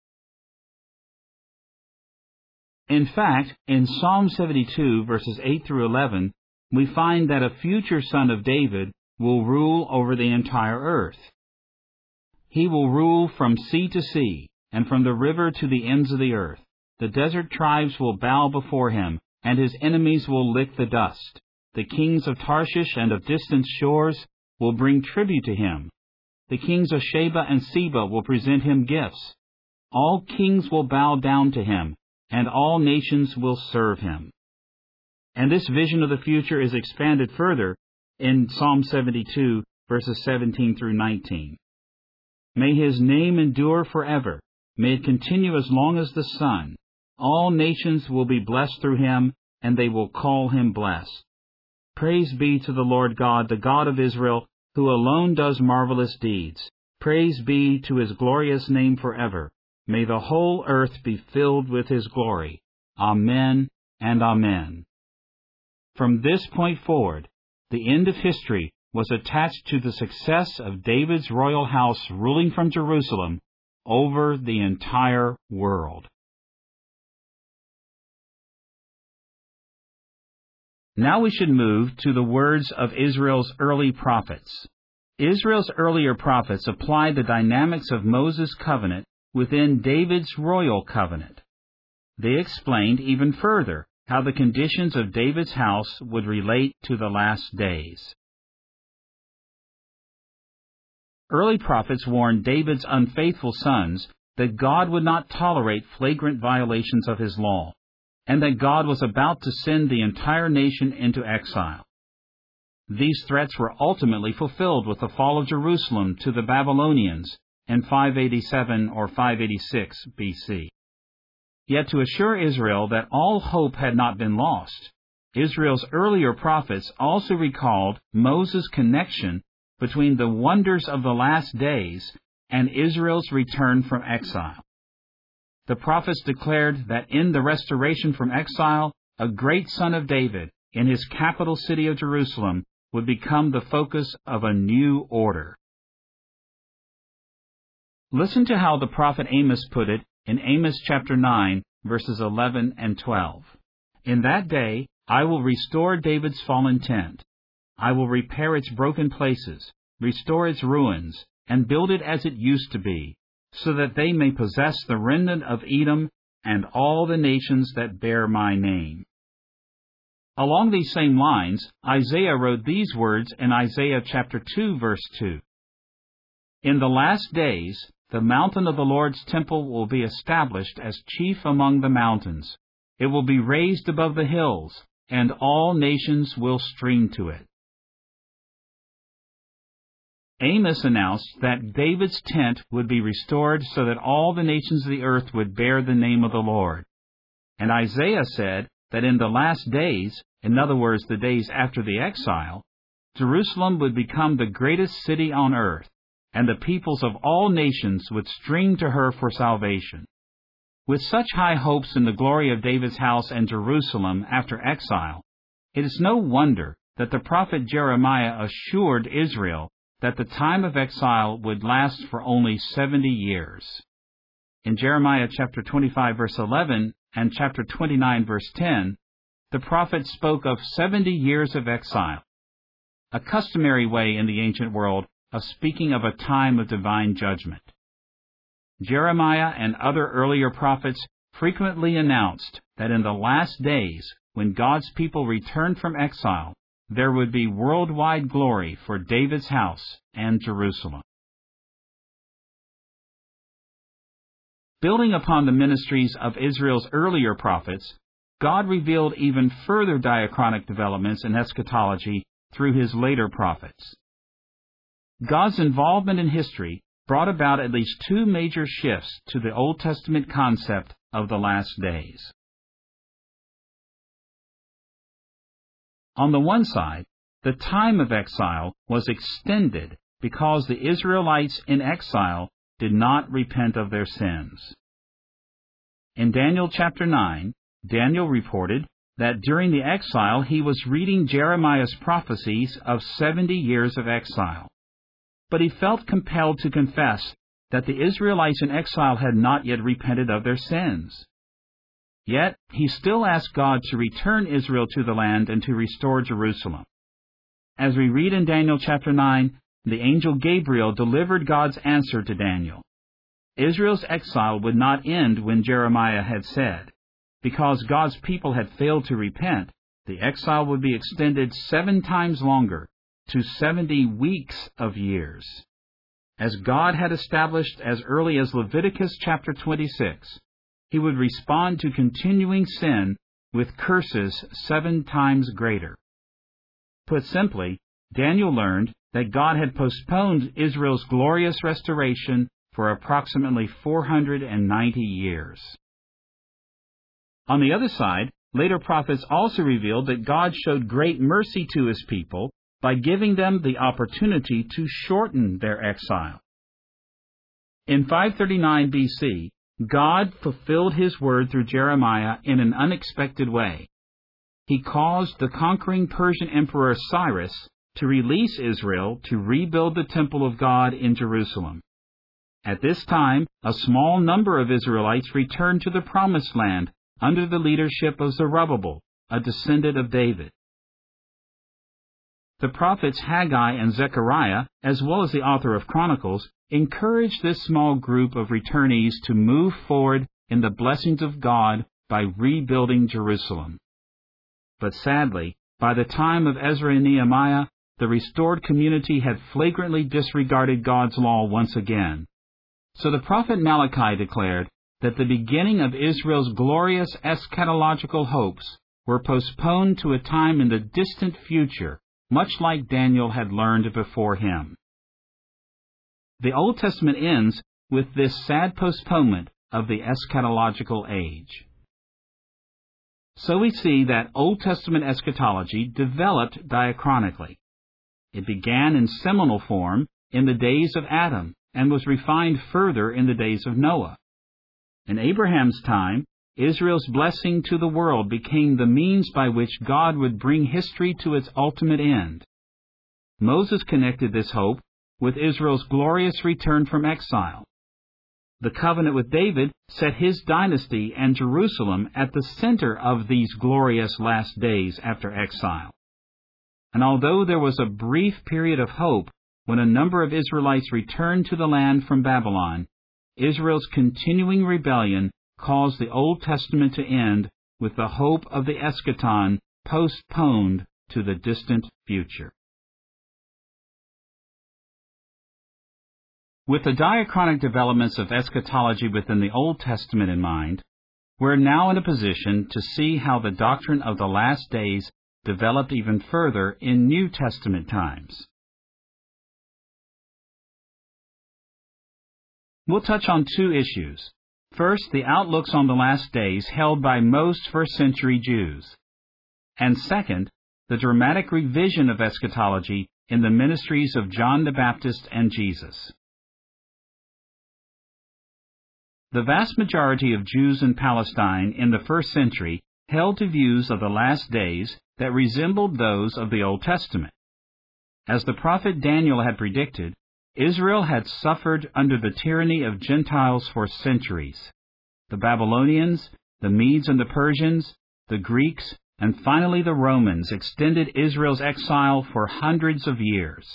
Speaker 1: In fact, in Psalm seventy-two, verses eight through eleven, we find that a future son of David will rule over the entire earth. He will rule from sea to sea, and from the river to the ends of the earth. The desert tribes will bow before him, and his enemies will lick the dust. The kings of Tarshish and of distant shores will bring tribute to him. The kings of Sheba and Seba will present him gifts. All kings will bow down to him, and all nations will serve him. And this vision of the future is expanded further in Psalm seventy-two, verses seventeen through nineteen. May his name endure forever. May it continue as long as the sun. All nations will be blessed through him, and they will call him blessed. Praise be to the Lord God, the God of Israel, who alone does marvelous deeds. Praise be to his glorious name forever. May the whole earth be filled with his glory. Amen and amen. From this point forward, the end of history was attached to the success of David's royal house ruling from Jerusalem over the entire world. Now we should move to the words of Israel's early prophets. Israel's earlier prophets applied the dynamics of Moses' covenant within David's royal covenant. They explained even further how the conditions of David's house would relate to the last days. Early prophets warned David's unfaithful sons that God would not tolerate flagrant violations of his law, and that God was about to send the entire nation into exile. These threats were ultimately fulfilled with the fall of Jerusalem to the Babylonians in five eighty-seven or five eighty-six B C. Yet to assure Israel that all hope had not been lost, Israel's earlier prophets also recalled Moses' connection between the wonders of the last days and Israel's return from exile. The prophets declared that in the restoration from exile, a great son of David, in his capital city of Jerusalem, would become the focus of a new order. Listen to how the prophet Amos put it in Amos chapter nine, verses eleven and twelve. In that day I will restore David's fallen tent. I will repair its broken places, restore its ruins, and build it as it used to be, so that they may possess the remnant of Edom and all the nations that bear my name. Along these same lines, Isaiah wrote these words in Isaiah chapter two, verse two. In the last days, the mountain of the Lord's temple will be established as chief among the mountains. It will be raised above the hills, and all nations will stream to it. Amos announced that David's tent would be restored so that all the nations of the earth would bear the name of the Lord. And Isaiah said that in the last days, in other words, the days after the exile, Jerusalem would become the greatest city on earth, and the peoples of all nations would stream to her for salvation. With such high hopes in the glory of David's house and Jerusalem after exile, it is no wonder that the prophet Jeremiah assured Israel that the time of exile would last for only seventy years. In Jeremiah chapter twenty-five, verse eleven, and chapter twenty-nine, verse ten, the prophet spoke of seventy years of exile, a customary way in the ancient world of speaking of a time of divine judgment. Jeremiah and other earlier prophets frequently announced that in the last days, when God's people returned from exile, there would be worldwide glory for David's house and Jerusalem. Building upon the ministries of Israel's earlier prophets, God revealed even further diachronic developments in eschatology through his later prophets. God's involvement in history brought about at least two major shifts to the Old Testament concept of the last days. On the one side, the time of exile was extended because the Israelites in exile did not repent of their sins. In Daniel chapter nine, Daniel reported that during the exile he was reading Jeremiah's prophecies of seventy years of exile. But he felt compelled to confess that the Israelites in exile had not yet repented of their sins. Yet, he still asked God to return Israel to the land and to restore Jerusalem. As we read in Daniel chapter nine, the angel Gabriel delivered God's answer to Daniel. Israel's exile would not end when Jeremiah had said. Because God's people had failed to repent, the exile would be extended seven times longer, to seventy weeks of years. As God had established as early as Leviticus chapter twenty-six, he would respond to continuing sin with curses seven times greater. Put simply, Daniel learned that God had postponed Israel's glorious restoration for approximately four hundred ninety years. On the other side, later prophets also revealed that God showed great mercy to his people by giving them the opportunity to shorten their exile. In five thirty-nine B C, God fulfilled his word through Jeremiah in an unexpected way. He caused the conquering Persian Emperor Cyrus to release Israel to rebuild the temple of God in Jerusalem. At this time, a small number of Israelites returned to the Promised Land under the leadership of Zerubbabel, a descendant of David. The prophets Haggai and Zechariah, as well as the author of Chronicles, encouraged this small group of returnees to move forward in the blessings of God by rebuilding Jerusalem. But sadly, by the time of Ezra and Nehemiah, the restored community had flagrantly disregarded God's law once again. So the prophet Malachi declared that the beginning of Israel's glorious eschatological hopes were postponed to a time in the distant future, much like Daniel had learned before him. The Old Testament ends with this sad postponement of the eschatological age. So we see that Old Testament eschatology developed diachronically. It began in seminal form in the days of Adam and was refined further in the days of Noah. In Abraham's time, Israel's blessing to the world became the means by which God would bring history to its ultimate end. Moses connected this hope with Israel's glorious return from exile. The covenant with David set his dynasty and Jerusalem at the center of these glorious last days after exile. And although there was a brief period of hope when a number of Israelites returned to the land from Babylon, Israel's continuing rebellion caused the Old Testament to end with the hope of the eschaton postponed to the distant future. With the diachronic developments of eschatology within the Old Testament in mind, we're now in a position to see how the doctrine of the last days developed even further in New Testament times. We'll touch on two issues. First, the outlooks on the last days held by most first-century Jews. And second, the dramatic revision of eschatology in the ministries of John the Baptist and Jesus. The vast majority of Jews in Palestine in the first century held to views of the last days that resembled those of the Old Testament. As the prophet Daniel had predicted, Israel had suffered under the tyranny of Gentiles for centuries. The Babylonians, the Medes and the Persians, the Greeks, and finally the Romans extended Israel's exile for hundreds of years.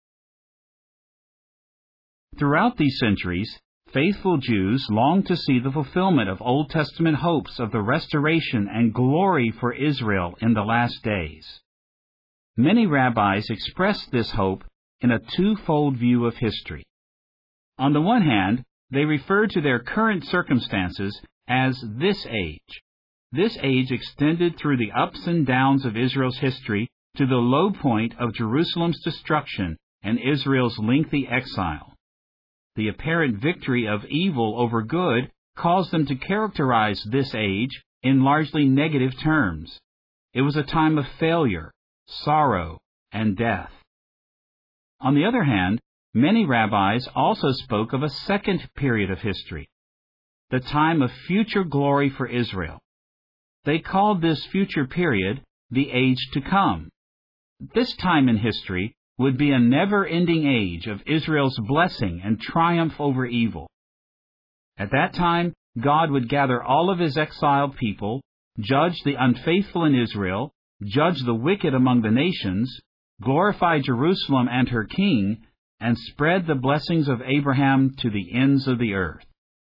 Speaker 1: Throughout these centuries, faithful Jews longed to see the fulfillment of Old Testament hopes of the restoration and glory for Israel in the last days. Many rabbis expressed this hope in a twofold view of history. On the one hand, they referred to their current circumstances as this age. This age extended through the ups and downs of Israel's history to the low point of Jerusalem's destruction and Israel's lengthy exile. The apparent victory of evil over good caused them to characterize this age in largely negative terms. It was a time of failure, sorrow, and death. On the other hand, many rabbis also spoke of a second period of history, the time of future glory for Israel. They called this future period the age to come. This time in history would be a never-ending age of Israel's blessing and triumph over evil. At that time, God would gather all of His exiled people, judge the unfaithful in Israel, judge the wicked among the nations, glorify Jerusalem and her king, and spread the blessings of Abraham to the ends of the earth.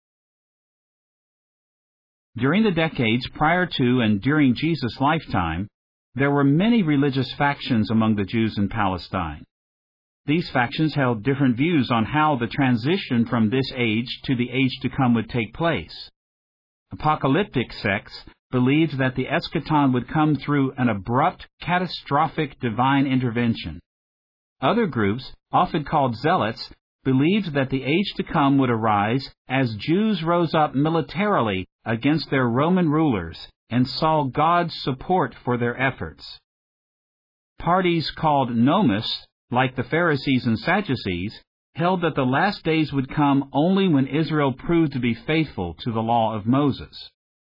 Speaker 1: During the decades prior to and during Jesus' lifetime, there were many religious factions among the Jews in Palestine. These factions held different views on how the transition from this age to the age to come would take place. Apocalyptic sects believed that the eschaton would come through an abrupt, catastrophic divine intervention. Other groups, often called zealots, believed that the age to come would arise as Jews rose up militarily against their Roman rulers and saw God's support for their efforts. Parties called nomists, like the Pharisees and Sadducees, held that the last days would come only when Israel proved to be faithful to the law of Moses.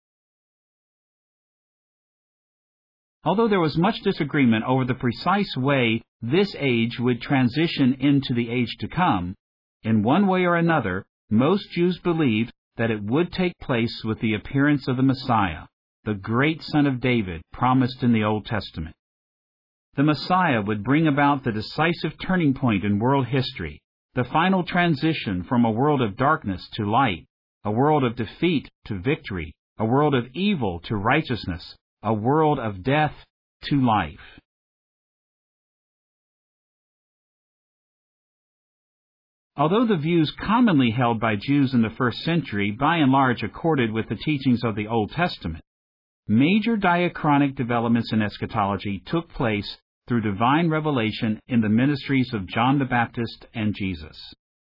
Speaker 1: Although there was much disagreement over the precise way this age would transition into the age to come, in one way or another, most Jews believed that it would take place with the appearance of the Messiah, the great Son of David promised in the Old Testament. The Messiah would bring about the decisive turning point in world history, the final transition from a world of darkness to light, a world of defeat to victory, a world of evil to righteousness, a world of death to life. Although the views commonly held by Jews in the first century by and large accorded with the teachings of the Old Testament, major diachronic developments in eschatology took place through divine revelation in the ministries of John the Baptist and Jesus.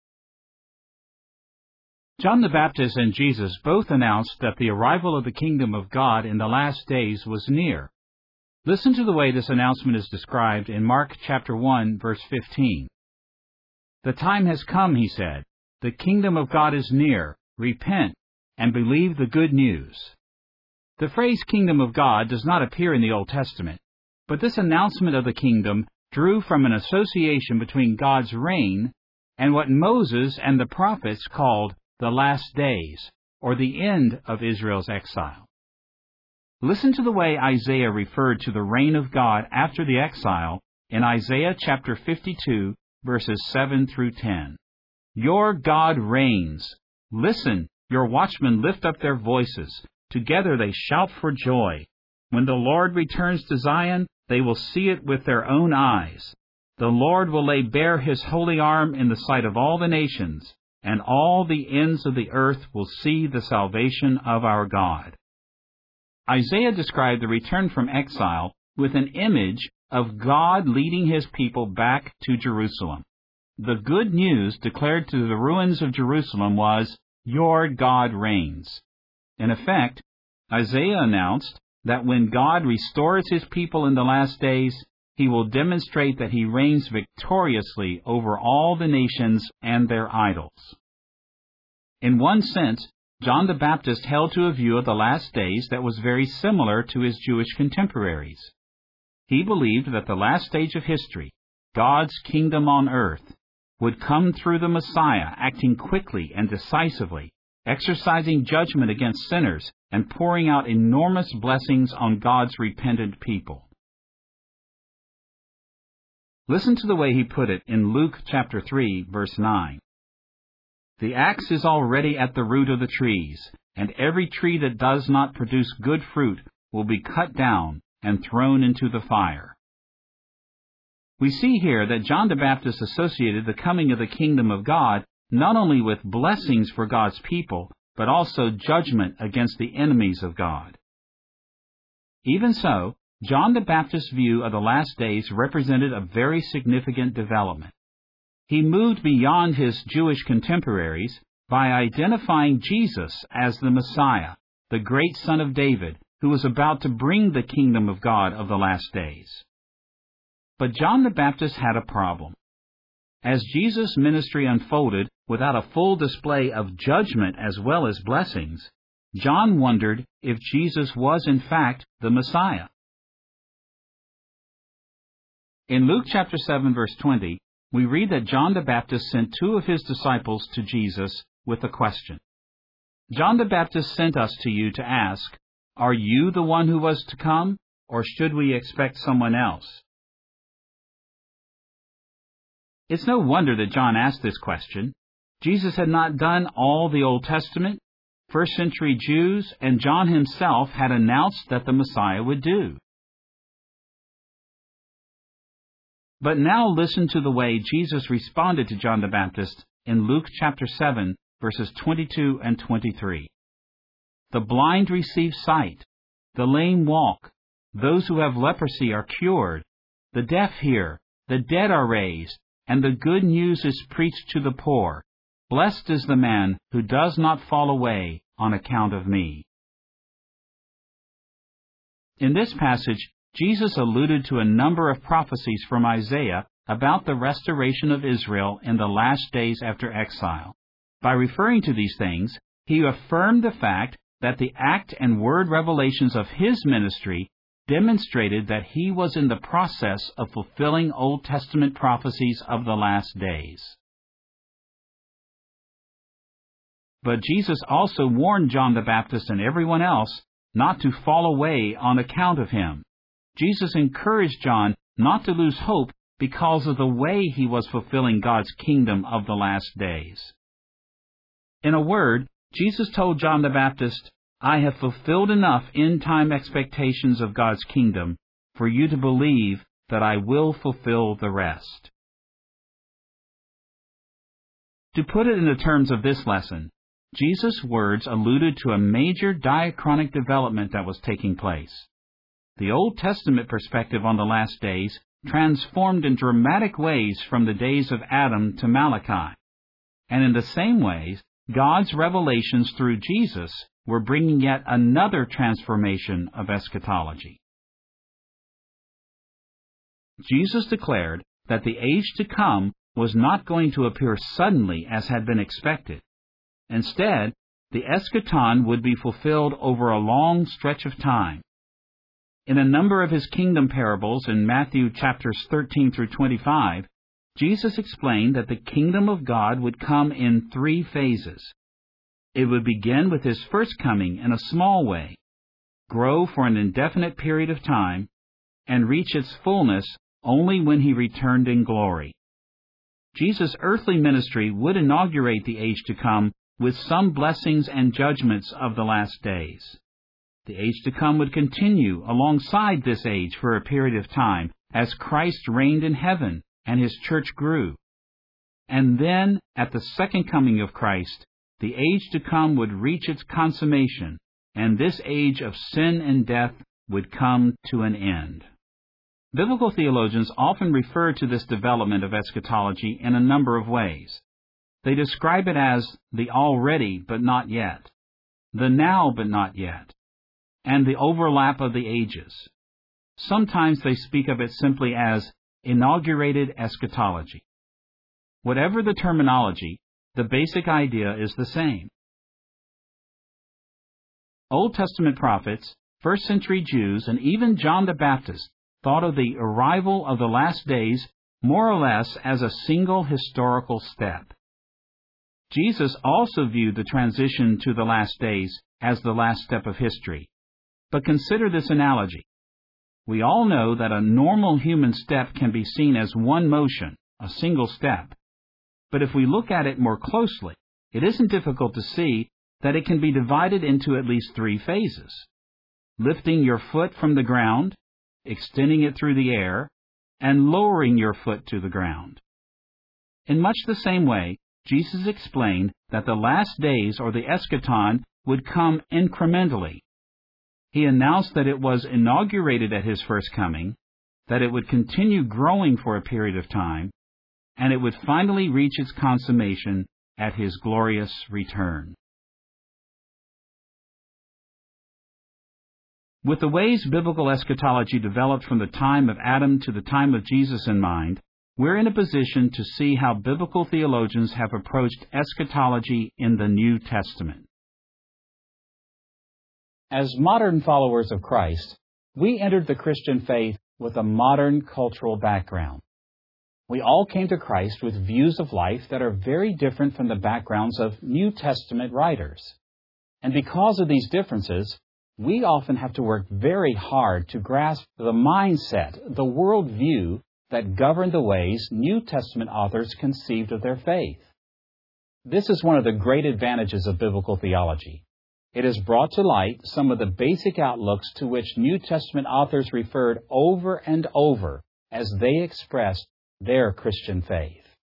Speaker 1: John the Baptist and Jesus both announced that the arrival of the kingdom of God in the last days was near. Listen to the way this announcement is described in Mark chapter one, verse fifteen. "The time has come," he said. "The kingdom of God is near. Repent and believe the good news." The phrase kingdom of God does not appear in the Old Testament, but this announcement of the kingdom drew from an association between God's reign and what Moses and the prophets called the last days, or the end of Israel's exile. Listen to the way Isaiah referred to the reign of God after the exile in Isaiah chapter fifty-two, verses seven through ten. "Your God reigns. Listen, your watchmen lift up their voices. Together they shout for joy. When the Lord returns to Zion, they will see it with their own eyes. The Lord will lay bare His holy arm in the sight of all the nations, and all the ends of the earth will see the salvation of our God." Isaiah described the return from exile with an image of God leading His people back to Jerusalem. The good news declared to the ruins of Jerusalem was, "Your God reigns." In effect, Isaiah announced that when God restores His people in the last days, He will demonstrate that He reigns victoriously over all the nations and their idols. In one sense, John the Baptist held to a view of the last days that was very similar to his Jewish contemporaries. He believed that the last stage of history, God's kingdom on earth, would come through the Messiah acting quickly and decisively, exercising judgment against sinners and pouring out enormous blessings on God's repentant people. Listen to the way he put it in Luke chapter three, verse nine. "The axe is already at the root of the trees, and every tree that does not produce good fruit will be cut down and thrown into the fire." We see here that John the Baptist associated the coming of the kingdom of God not only with blessings for God's people, but also judgment against the enemies of God. Even so, John the Baptist's view of the last days represented a very significant development. He moved beyond his Jewish contemporaries by identifying Jesus as the Messiah, the great Son of David, who was about to bring the kingdom of God of the last days. But John the Baptist had a problem. As Jesus' ministry unfolded without a full display of judgment as well as blessings, John wondered if Jesus was in fact the Messiah. In Luke chapter seven, verse twenty, we read that John the Baptist sent two of his disciples to Jesus with a question. "John the Baptist sent us to you to ask, 'Are you the one who was to come, or should we expect someone else?'" It's no wonder that John asked this question. Jesus had not done all the Old Testament. First century Jews and John himself had announced that the Messiah would do. But now listen to the way Jesus responded to John the Baptist in Luke chapter seven, verses twenty-two and twenty-three. "The blind receive sight, the lame walk, those who have leprosy are cured, the deaf hear, the dead are raised, and the good news is preached to the poor. Blessed is the man who does not fall away on account of me." In this passage, Jesus alluded to a number of prophecies from Isaiah about the restoration of Israel in the last days after exile. By referring to these things, he affirmed the fact that the act and word revelations of his ministry demonstrated that he was in the process of fulfilling Old Testament prophecies of the last days. But Jesus also warned John the Baptist and everyone else not to fall away on account of him. Jesus encouraged John not to lose hope because of the way he was fulfilling God's kingdom of the last days. In a word, Jesus told John the Baptist, I have fulfilled enough end-time expectations of God's kingdom for you to believe that I will fulfill the rest. To put it in the terms of this lesson, Jesus' words alluded to a major diachronic development that was taking place. The Old Testament perspective on the last days transformed in dramatic ways from the days of Adam to Malachi. And in the same ways, God's revelations through Jesus were bringing yet another transformation of eschatology. Jesus declared that the age to come was not going to appear suddenly as had been expected. Instead, the eschaton would be fulfilled over a long stretch of time. In a number of his kingdom parables in Matthew chapters thirteen through twenty-five, Jesus explained that the kingdom of God would come in three phases. It would begin with his first coming in a small way, grow for an indefinite period of time, and reach its fullness only when he returned in glory. Jesus' earthly ministry would inaugurate the age to come with some blessings and judgments of the last days. The age to come would continue alongside this age for a period of time as Christ reigned in heaven and his church grew. And then, at the second coming of Christ, the age to come would reach its consummation, and this age of sin and death would come to an end. Biblical theologians often refer to this development of eschatology in a number of ways. They describe it as the already but not yet, the now but not yet, and the overlap of the ages. Sometimes they speak of it simply as inaugurated eschatology. Whatever the terminology, the basic idea is the same. Old Testament prophets, first century Jews, and even John the Baptist thought of the arrival of the last days more or less as a single historical step. Jesus also viewed the transition to the last days as the last step of history. But consider this analogy. We all know that a normal human step can be seen as one motion, a single step. But if we look at it more closely, it isn't difficult to see that it can be divided into at least three phases. Lifting your foot from the ground, extending it through the air, and lowering your foot to the ground. In much the same way, Jesus explained that the last days, or the eschaton, would come incrementally. He announced that it was inaugurated at his first coming, that it would continue growing for a period of time, and it would finally reach its consummation at his glorious return. With the ways biblical eschatology developed from the time of Adam to the time of Jesus in mind, we're in a position to see how biblical theologians have approached eschatology in the New Testament. As modern followers of Christ, we entered the Christian faith with a modern cultural background. We all came to Christ with views of life that are very different from the backgrounds of New Testament writers. And because of these differences, we often have to work very hard to grasp the mindset, the worldview that governed the ways New Testament authors conceived of their faith. This is one of the great advantages of biblical theology. It has brought to light some of the basic outlooks to which New Testament authors referred over and over as they expressed their Christian faith.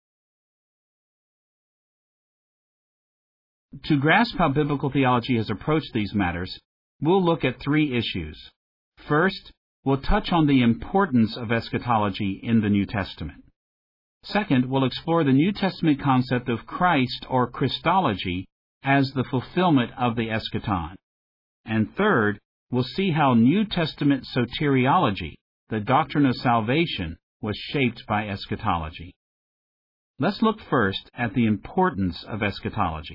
Speaker 1: To grasp how biblical theology has approached these matters, we'll look at three issues. First, we'll touch on the importance of eschatology in the New Testament. Second, we'll explore the New Testament concept of Christ or Christology as the fulfillment of the eschaton. And third, we'll see how New Testament soteriology, the doctrine of salvation, was shaped by eschatology. Let's look first at the importance of eschatology.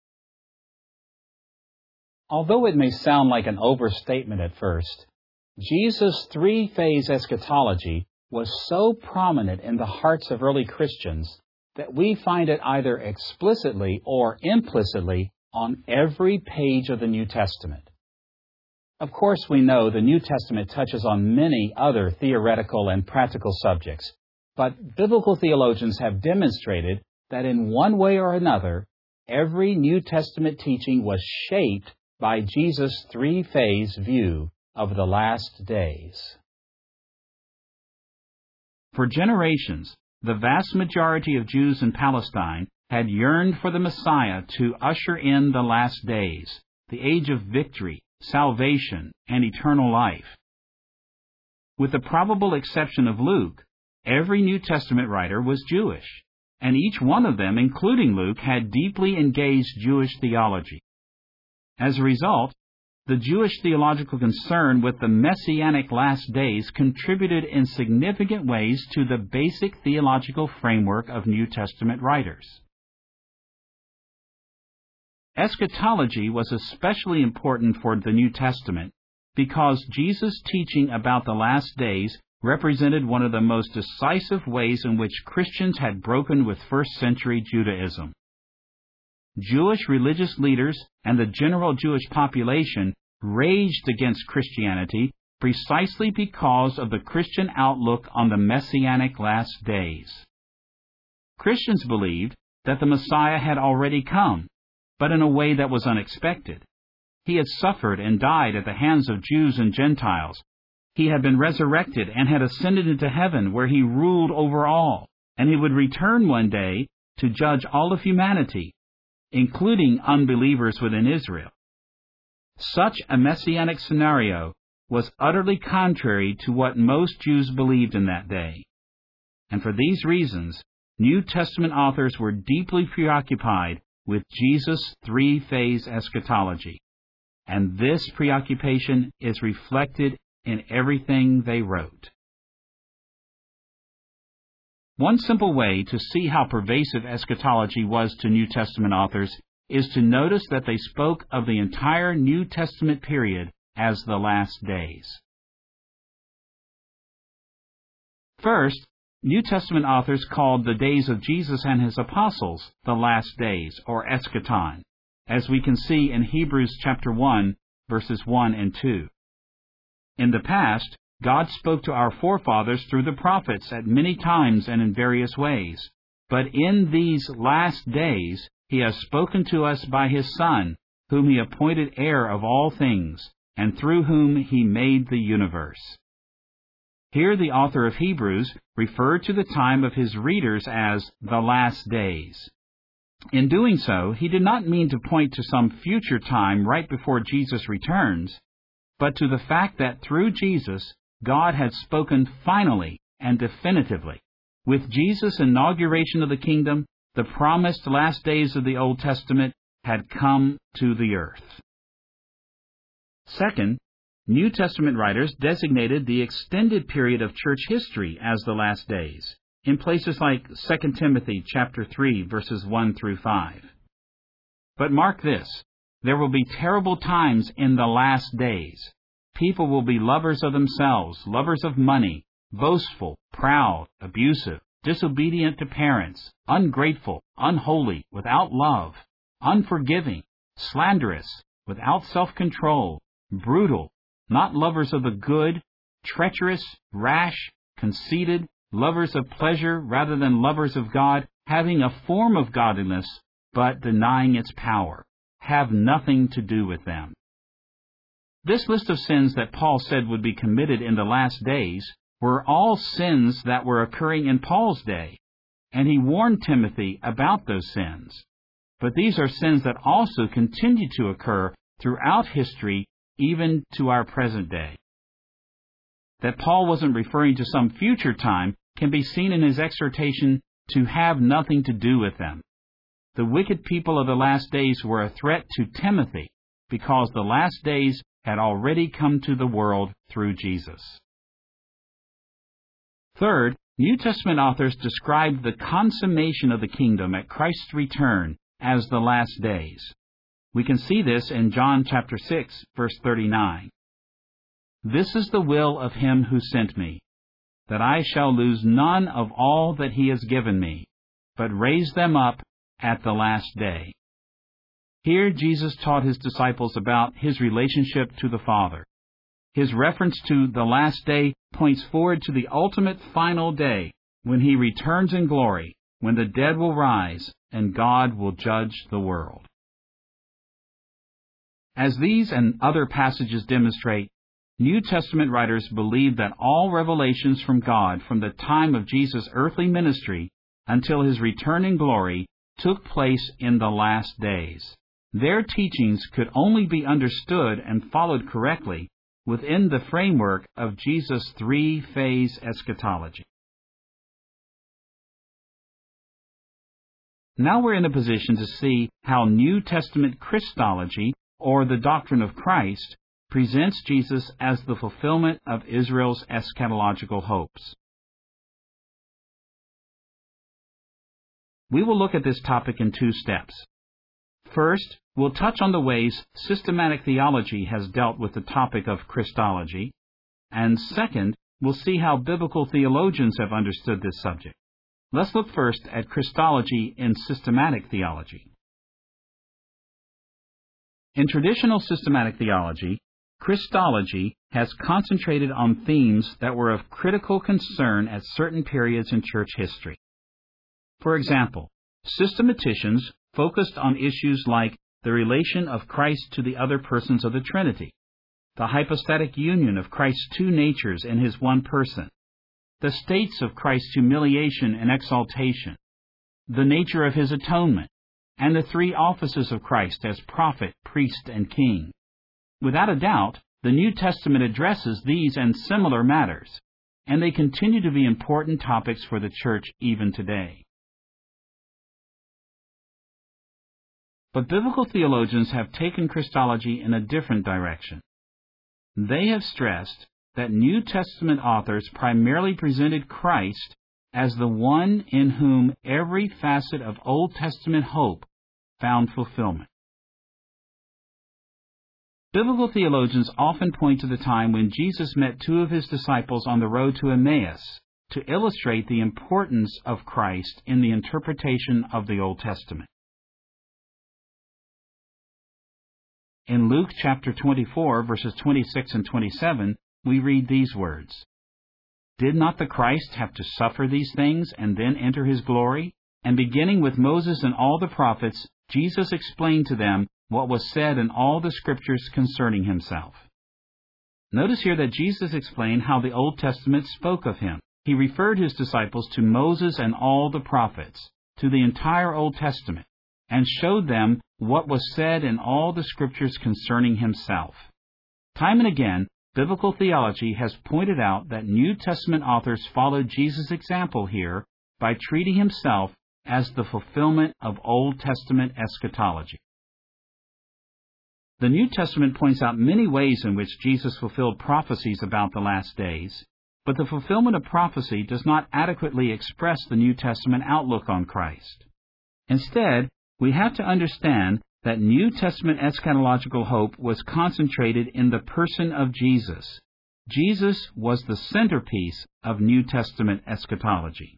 Speaker 1: Although it may sound like an overstatement at first, Jesus' three-phase eschatology was so prominent in the hearts of early Christians that we find it either explicitly or implicitly on every page of the New Testament. Of course, we know the New Testament touches on many other theoretical and practical subjects, but biblical theologians have demonstrated that in one way or another, every New Testament teaching was shaped by Jesus' three-phase view of the last days. For generations, the vast majority of Jews in Palestine had yearned for the Messiah to usher in the last days, the age of victory, salvation, and eternal life. With the probable exception of Luke, every New Testament writer was Jewish, and each one of them, including Luke, had deeply engaged Jewish theology. As a result, the Jewish theological concern with the Messianic last days contributed in significant ways to the basic theological framework of New Testament writers. Eschatology was especially important for the New Testament because Jesus' teaching about the last days represented one of the most decisive ways in which Christians had broken with first-century Judaism. Jewish religious leaders and the general Jewish population raged against Christianity precisely because of the Christian outlook on the Messianic last days. Christians believed that the Messiah had already come, but in a way that was unexpected. He had suffered and died at the hands of Jews and Gentiles. He had been resurrected and had ascended into heaven, where he ruled over all, and he would return one day to judge all of humanity, including unbelievers within Israel. Such a messianic scenario was utterly contrary to what most Jews believed in that day. And for these reasons, New Testament authors were deeply preoccupied with Jesus' three-phase eschatology. And this preoccupation is reflected in everything they wrote. One simple way to see how pervasive eschatology was to New Testament authors is to notice that they spoke of the entire New Testament period as the last days. First, New Testament authors called the days of Jesus and his apostles the last days, or eschaton, as we can see in Hebrews chapter one, verses one and two. In the past, God spoke to our forefathers through the prophets at many times and in various ways. But in these last days, he has spoken to us by his Son, whom he appointed heir of all things, and through whom he made the universe. Here the author of Hebrews referred to the time of his readers as the last days. In doing so, he did not mean to point to some future time right before Jesus returns, but to the fact that through Jesus, God had spoken finally and definitively. With Jesus' inauguration of the kingdom, the promised last days of the Old Testament had come to the earth. Second, New Testament writers designated the extended period of church history as the last days, in places like Second Timothy chapter three, verses one through five. But mark this, there will be terrible times in the last days. People will be lovers of themselves, lovers of money, boastful, proud, abusive, disobedient to parents, ungrateful, unholy, without love, unforgiving, slanderous, without self-control, brutal, not lovers of the good, treacherous, rash, conceited, lovers of pleasure rather than lovers of God, having a form of godliness, but denying its power, have nothing to do with them. This list of sins that Paul said would be committed in the last days were all sins that were occurring in Paul's day, and he warned Timothy about those sins. But these are sins that also continue to occur throughout history, even to our present day. That Paul wasn't referring to some future time can be seen in his exhortation to have nothing to do with them. The wicked people of the last days were a threat to Timothy because the last days had already come to the world through Jesus. Third, New Testament authors described the consummation of the kingdom at Christ's return as the last days. We can see this in John chapter six, verse thirty-nine. This is the will of him who sent me, that I shall lose none of all that he has given me, but raise them up at the last day. Here Jesus taught his disciples about his relationship to the Father. His reference to the last day points forward to the ultimate final day, when he returns in glory, when the dead will rise, and God will judge the world. As these and other passages demonstrate, New Testament writers believe that all revelations from God from the time of Jesus' earthly ministry until his return in glory took place in the last days. Their teachings could only be understood and followed correctly within the framework of Jesus' three-phase eschatology. Now we're in a position to see how New Testament Christology, or the doctrine of Christ, presents Jesus as the fulfillment of Israel's eschatological hopes. We will look at this topic in two steps. First, we'll touch on the ways systematic theology has dealt with the topic of Christology, and second, we'll see how biblical theologians have understood this subject. Let's look first at Christology in systematic theology. In traditional systematic theology, Christology has concentrated on themes that were of critical concern at certain periods in church history. For example, systematicians focused on issues like the relation of Christ to the other persons of the Trinity, the hypostatic union of Christ's two natures in his one person, the states of Christ's humiliation and exaltation, the nature of his atonement, and the three offices of Christ as prophet, priest, and king. Without a doubt, the New Testament addresses these and similar matters, and they continue to be important topics for the church even today. But biblical theologians have taken Christology in a different direction. They have stressed that New Testament authors primarily presented Christ as the one in whom every facet of Old Testament hope found fulfillment. Biblical theologians often point to the time when Jesus met two of his disciples on the road to Emmaus to illustrate the importance of Christ in the interpretation of the Old Testament. In Luke chapter twenty-four, verses twenty-six and twenty-seven, we read these words, "Did not the Christ have to suffer these things and then enter his glory? And beginning with Moses and all the prophets, Jesus explained to them what was said in all the Scriptures concerning himself." Notice here that Jesus explained how the Old Testament spoke of him. He referred his disciples to Moses and all the prophets, to the entire Old Testament, and showed them what was said in all the Scriptures concerning himself. Time and again, biblical theology has pointed out that New Testament authors followed Jesus' example here by treating himself as the fulfillment of Old Testament eschatology. The New Testament points out many ways in which Jesus fulfilled prophecies about the last days, but the fulfillment of prophecy does not adequately express the New Testament outlook on Christ. Instead, we have to understand that New Testament eschatological hope was concentrated in the person of Jesus. Jesus was the centerpiece of New Testament eschatology.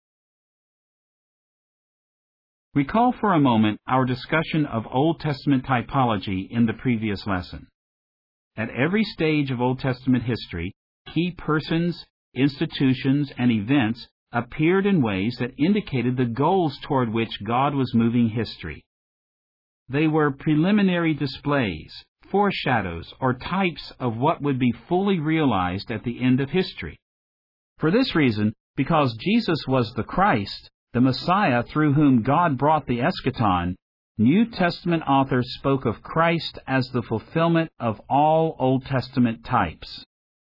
Speaker 1: Recall for a moment our discussion of Old Testament typology in the previous lesson. At every stage of Old Testament history, key persons, institutions, and events appeared in ways that indicated the goals toward which God was moving history. They were preliminary displays, foreshadows, or types of what would be fully realized at the end of history. For this reason, because Jesus was the Christ, the Messiah through whom God brought the eschaton, New Testament authors spoke of Christ as the fulfillment of all Old Testament types.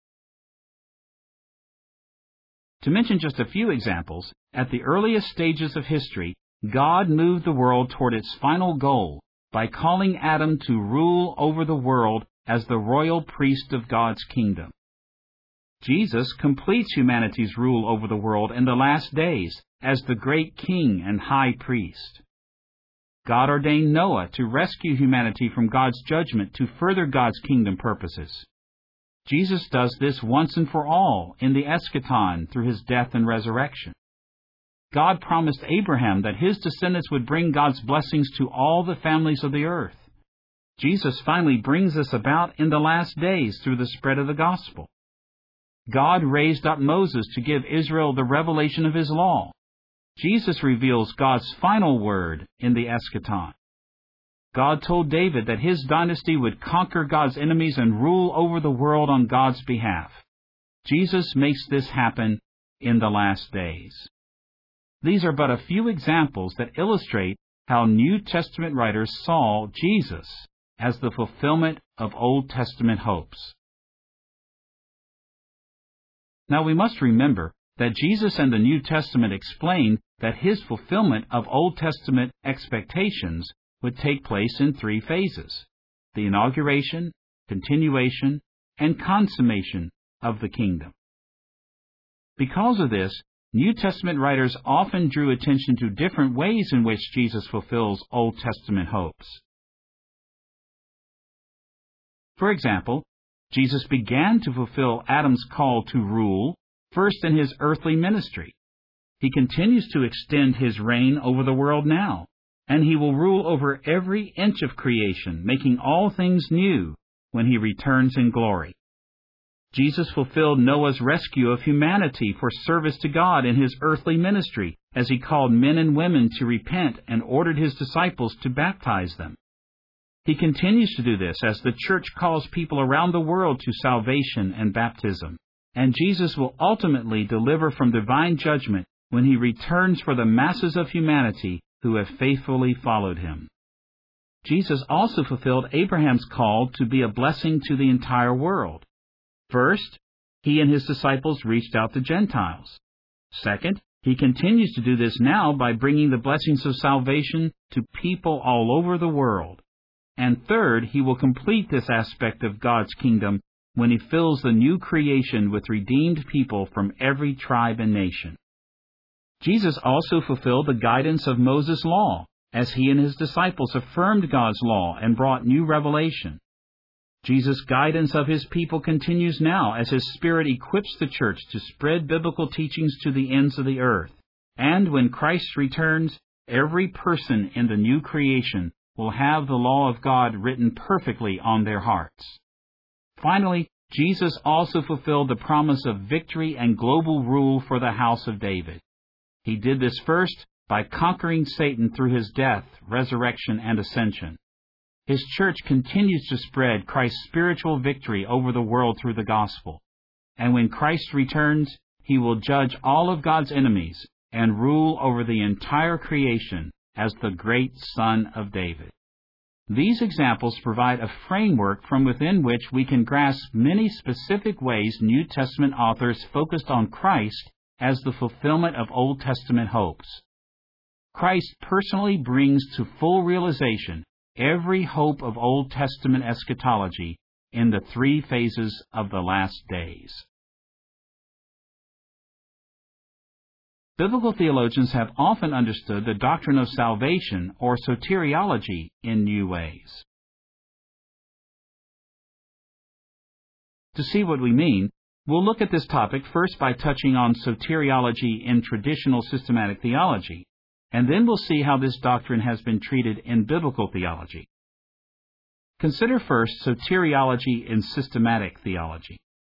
Speaker 1: To mention just a few examples, at the earliest stages of history, God moved the world toward its final goal by calling Adam to rule over the world as the royal priest of God's kingdom. Jesus completes humanity's rule over the world in the last days as the great king and high priest. God ordained Noah to rescue humanity from God's judgment to further God's kingdom purposes. Jesus does this once and for all in the eschaton through his death and resurrection. God promised Abraham that his descendants would bring God's blessings to all the families of the earth. Jesus finally brings this about in the last days through the spread of the gospel. God raised up Moses to give Israel the revelation of his law. Jesus reveals God's final word in the eschaton. God told David that his dynasty would conquer God's enemies and rule over the world on God's behalf. Jesus makes this happen in the last days. These are but a few examples that illustrate how New Testament writers saw Jesus as the fulfillment of Old Testament hopes. Now we must remember that Jesus and the New Testament explained that his fulfillment of Old Testament expectations would take place in three phases: the inauguration, continuation, and consummation of the kingdom. Because of this, New Testament writers often drew attention to different ways in which Jesus fulfills Old Testament hopes. For example, Jesus began to fulfill Adam's call to rule first in his earthly ministry. He continues to extend his reign over the world now, and he will rule over every inch of creation, making all things new when he returns in glory. Jesus fulfilled Noah's rescue of humanity for service to God in his earthly ministry, as he called men and women to repent and ordered his disciples to baptize them. He continues to do this as the church calls people around the world to salvation and baptism. And Jesus will ultimately deliver from divine judgment when he returns for the masses of humanity who have faithfully followed him. Jesus also fulfilled Abraham's call to be a blessing to the entire world. First, he and his disciples reached out to Gentiles. Second, he continues to do this now by bringing the blessings of salvation to people all over the world. And third, he will complete this aspect of God's kingdom when he fills the new creation with redeemed people from every tribe and nation. Jesus also fulfilled the guidance of Moses' law, as he and his disciples affirmed God's law and brought new revelation. Jesus' guidance of his people continues now as his Spirit equips the church to spread biblical teachings to the ends of the earth. And when Christ returns, every person in the new creation will have the law of God written perfectly on their hearts. Finally, Jesus also fulfilled the promise of victory and global rule for the house of David. He did this first by conquering Satan through his death, resurrection, and ascension. His church continues to spread Christ's spiritual victory over the world through the gospel. And when Christ returns, he will judge all of God's enemies and rule over the entire creation as the great Son of David. These examples provide a framework from within which we can grasp many specific ways New Testament authors focused on Christ as the fulfillment of Old Testament hopes. Christ personally brings to full realization every hope of Old Testament eschatology in the three phases of the last days. Biblical theologians have often understood the doctrine of salvation, or soteriology, in new ways. To see what we mean, we'll look at this topic first by touching on soteriology in traditional systematic theology, and then we'll see how this doctrine has been treated in biblical theology. Consider first soteriology in systematic theology.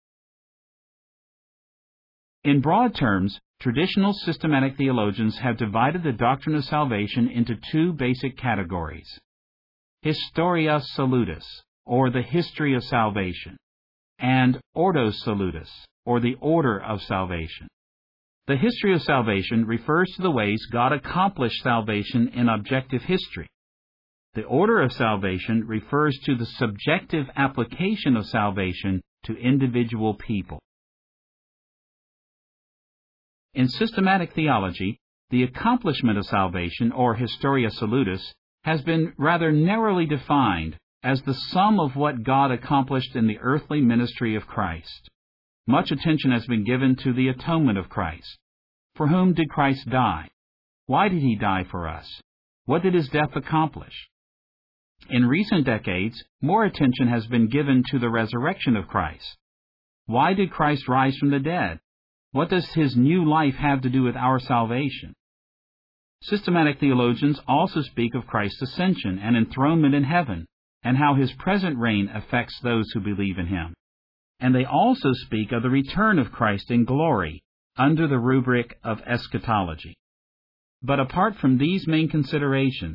Speaker 1: In broad terms, traditional systematic theologians have divided the doctrine of salvation into two basic categories: Historia Salutis, or the history of salvation, and Ordo Salutis, or the order of salvation. The history of salvation refers to the ways God accomplished salvation in objective history. The order of salvation refers to the subjective application of salvation to individual people. In systematic theology, the accomplishment of salvation, or Historia Salutis, has been rather narrowly defined as the sum of what God accomplished in the earthly ministry of Christ. Much attention has been given to the atonement of Christ. For whom did Christ die? Why did he die for us? What did his death accomplish? In recent decades, more attention has been given to the resurrection of Christ. Why did Christ rise from the dead? What does his new life have to do with our salvation? Systematic theologians also speak of Christ's ascension and enthronement in heaven, and how his present reign affects those who believe in him. And they also speak of the return of Christ in glory, under the rubric of eschatology. But apart from these main considerations,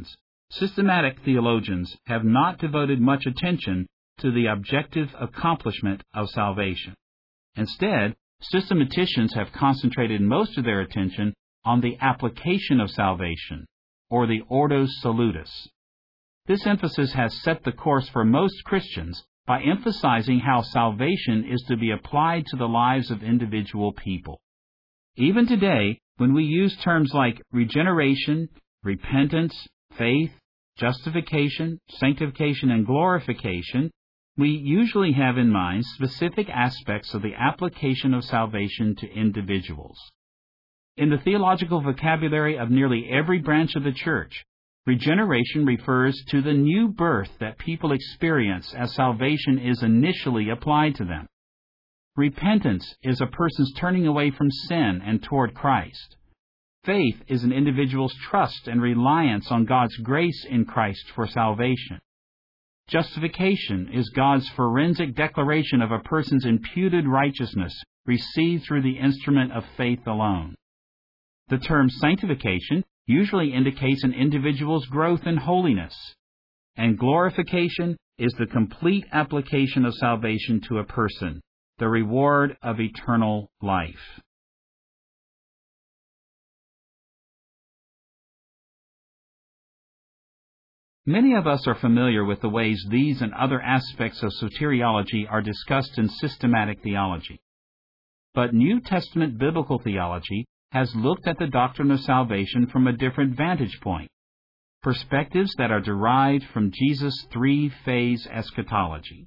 Speaker 1: Systematic theologians have not devoted much attention to the objective accomplishment of salvation. Instead, systematicians have concentrated most of their attention on the application of salvation, or the ordos salutis. This emphasis has set the course for most Christians by emphasizing how salvation is to be applied to the lives of individual people. Even today, when we use terms like regeneration, repentance, faith, justification, sanctification, and glorification, we usually have in mind specific aspects of the application of salvation to individuals. In the theological vocabulary of nearly every branch of the church, regeneration refers to the new birth that people experience as salvation is initially applied to them. Repentance is a person's turning away from sin and toward Christ. Faith is an individual's trust and reliance on God's grace in Christ for salvation. Justification is God's forensic declaration of a person's imputed righteousness received through the instrument of faith alone. The term sanctification usually indicates an individual's growth in holiness, and glorification is the complete application of salvation to a person, the reward of eternal life. Many of us are familiar with the ways these and other aspects of soteriology are discussed in systematic theology. But New Testament biblical theology has looked at the doctrine of salvation from a different vantage point, perspectives that are derived from Jesus' three-phase eschatology.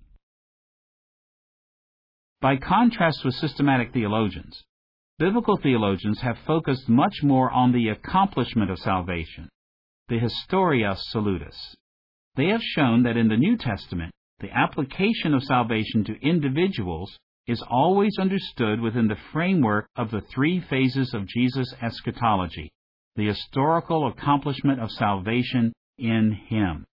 Speaker 1: By contrast with systematic theologians, biblical theologians have focused much more on the accomplishment of salvation, the historias salutis. They have shown that in the New Testament, the application of salvation to individuals is always understood within the framework of the three phases of Jesus' eschatology, the historical accomplishment of salvation in Him.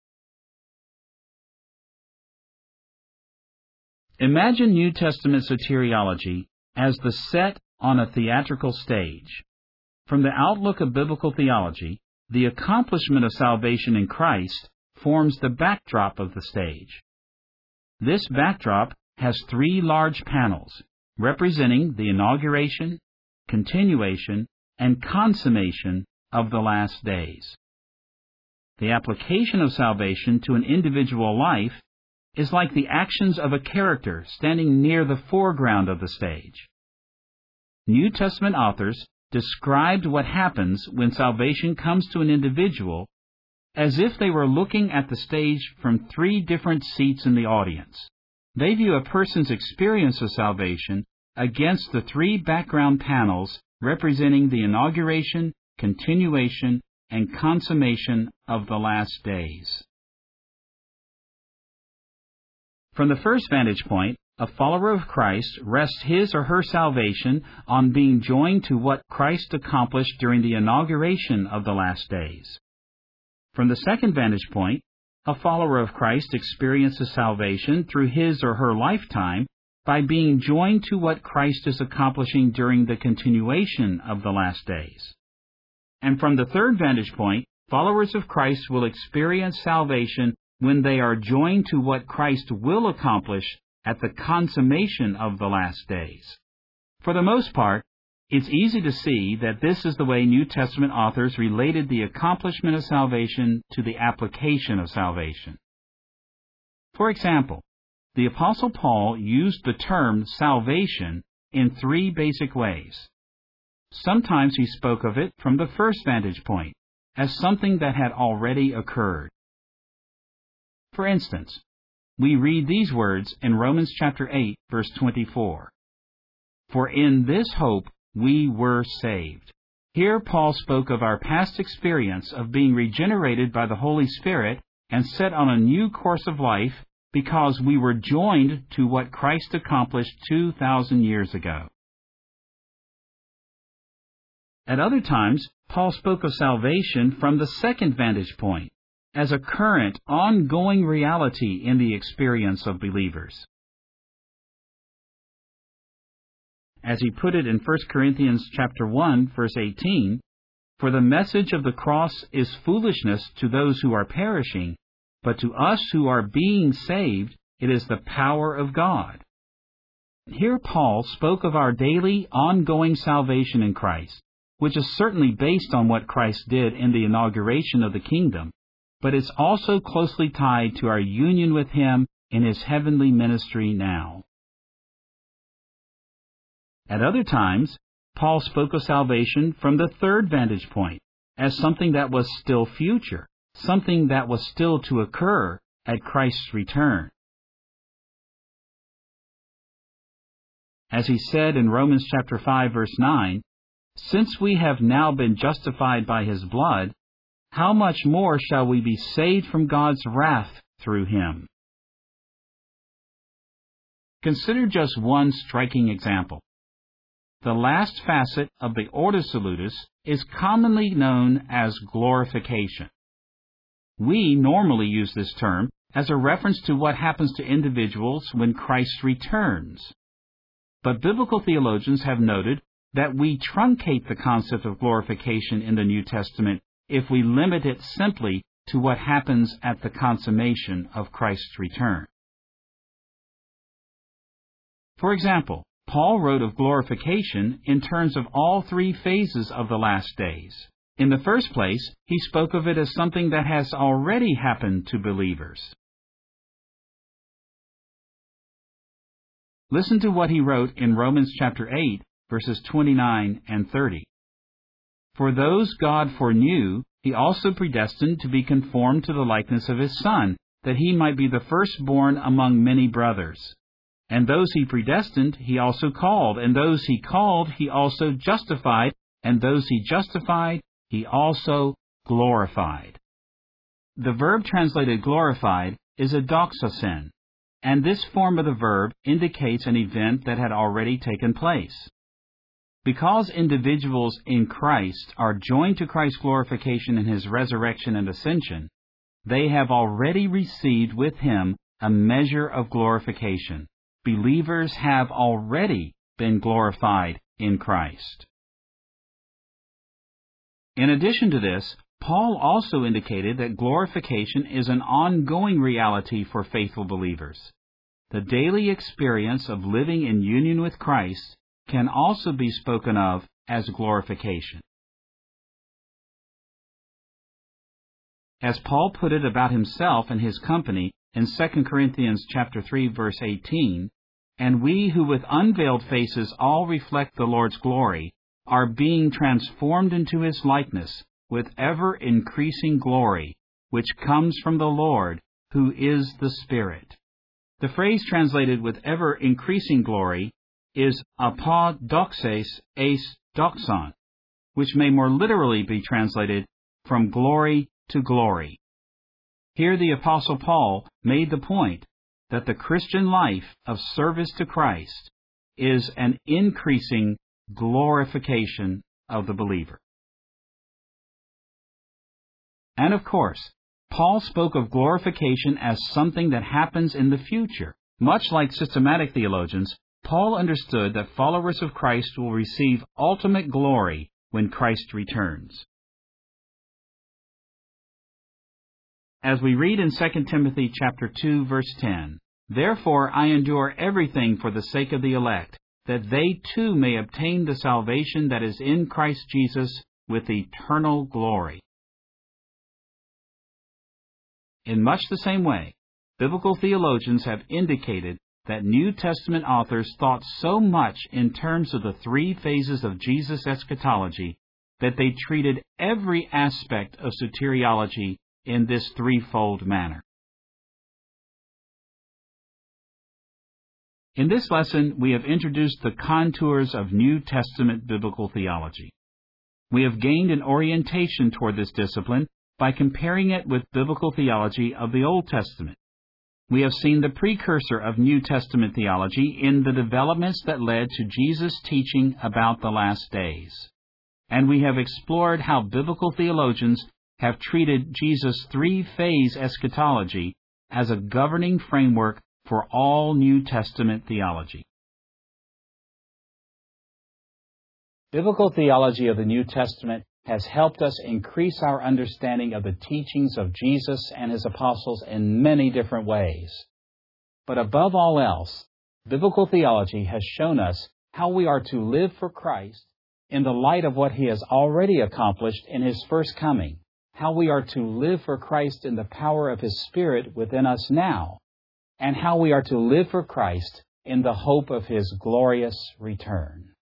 Speaker 1: Imagine New Testament soteriology as the set on a theatrical stage. From the outlook of biblical theology, the accomplishment of salvation in Christ forms the backdrop of the stage. This backdrop has three large panels representing the inauguration, continuation, and consummation of the last days. The application of salvation to an individual life is like the actions of a character standing near the foreground of the stage. New Testament authors described what happens when salvation comes to an individual as if they were looking at the stage from three different seats in the audience. They view a person's experience of salvation against the three background panels representing the inauguration, continuation, and consummation of the last days. From the first vantage point, a follower of Christ rests his or her salvation on being joined to what Christ accomplished during the inauguration of the last days. From the second vantage point, a follower of Christ experiences salvation through his or her lifetime by being joined to what Christ is accomplishing during the continuation of the last days. And from the third vantage point, followers of Christ will experience salvation when they are joined to what Christ will accomplish at the consummation of the last days. For the most part, it's easy to see that this is the way New Testament authors related the accomplishment of salvation to the application of salvation. For example, the Apostle Paul used the term salvation in three basic ways. Sometimes he spoke of it from the first vantage point, as something that had already occurred. For instance, we read these words in Romans chapter eight, verse twenty-four. For in this hope we were saved. Here Paul spoke of our past experience of being regenerated by the Holy Spirit and set on a new course of life because we were joined to what Christ accomplished two thousand years ago. At other times, Paul spoke of salvation from the second vantage point, as a current, ongoing reality in the experience of believers. As he put it in First Corinthians chapter one, verse eighteen, For the message of the cross is foolishness to those who are perishing, but to us who are being saved, it is the power of God. Here Paul spoke of our daily, ongoing salvation in Christ, which is certainly based on what Christ did in the inauguration of the kingdom, but it's also closely tied to our union with Him in His heavenly ministry now. At other times, Paul spoke of salvation from the third vantage point, as something that was still future, something that was still to occur at Christ's return. As he said in Romans chapter five, verse nine, "Since we have now been justified by His blood, how much more shall we be saved from God's wrath through Him?" Consider just one striking example. The last facet of the Ordo Salutis is commonly known as glorification. We normally use this term as a reference to what happens to individuals when Christ returns. But biblical theologians have noted that we truncate the concept of glorification in the New Testament if we limit it simply to what happens at the consummation of Christ's return. For example, Paul wrote of glorification in terms of all three phases of the last days. In the first place, he spoke of it as something that has already happened to believers. Listen to what he wrote in Romans chapter eight, verses twenty-nine and thirty. "For those God foreknew, He also predestined to be conformed to the likeness of His Son, that He might be the firstborn among many brothers. And those He predestined, He also called, and those He called, He also justified, and those He justified, He also glorified." The verb translated glorified is a doxosen, and this form of the verb indicates an event that had already taken place. Because individuals in Christ are joined to Christ's glorification in His resurrection and ascension, they have already received with Him a measure of glorification. Believers have already been glorified in Christ. In addition to this, Paul also indicated that glorification is an ongoing reality for faithful believers. The daily experience of living in union with Christ can also be spoken of as glorification. As Paul put it about himself and his company in Second Corinthians chapter three, verse eighteen, "And we who with unveiled faces all reflect the Lord's glory are being transformed into His likeness with ever-increasing glory, which comes from the Lord, who is the Spirit." The phrase translated with ever-increasing glory is apa doxes eis doxon, which may more literally be translated from glory to glory. Here the Apostle Paul made the point that the Christian life of service to Christ is an increasing glorification of the believer. And of course, Paul spoke of glorification as something that happens in the future. Much like systematic theologians, Paul understood that followers of Christ will receive ultimate glory when Christ returns. As we read in Second Timothy chapter two, verse ten, "Therefore I endure everything for the sake of the elect, that they too may obtain the salvation that is in Christ Jesus with eternal glory." In much the same way, biblical theologians have indicated that New Testament authors thought so much in terms of the three phases of Jesus' eschatology that they treated every aspect of soteriology in this threefold manner. In this lesson, we have introduced the contours of New Testament biblical theology. We have gained an orientation toward this discipline by comparing it with biblical theology of the Old Testament. We have seen the precursor of New Testament theology in the developments that led to Jesus' teaching about the last days. And we have explored how biblical theologians have treated Jesus' three-phase eschatology as a governing framework for all New Testament theology. Biblical theology of the New Testament has helped us increase our understanding of the teachings of Jesus and His apostles in many different ways. But above all else, biblical theology has shown us how we are to live for Christ in the light of what He has already accomplished in His first coming, how we are to live for Christ in the power of His Spirit within us now, and how we are to live for Christ in the hope of His glorious return.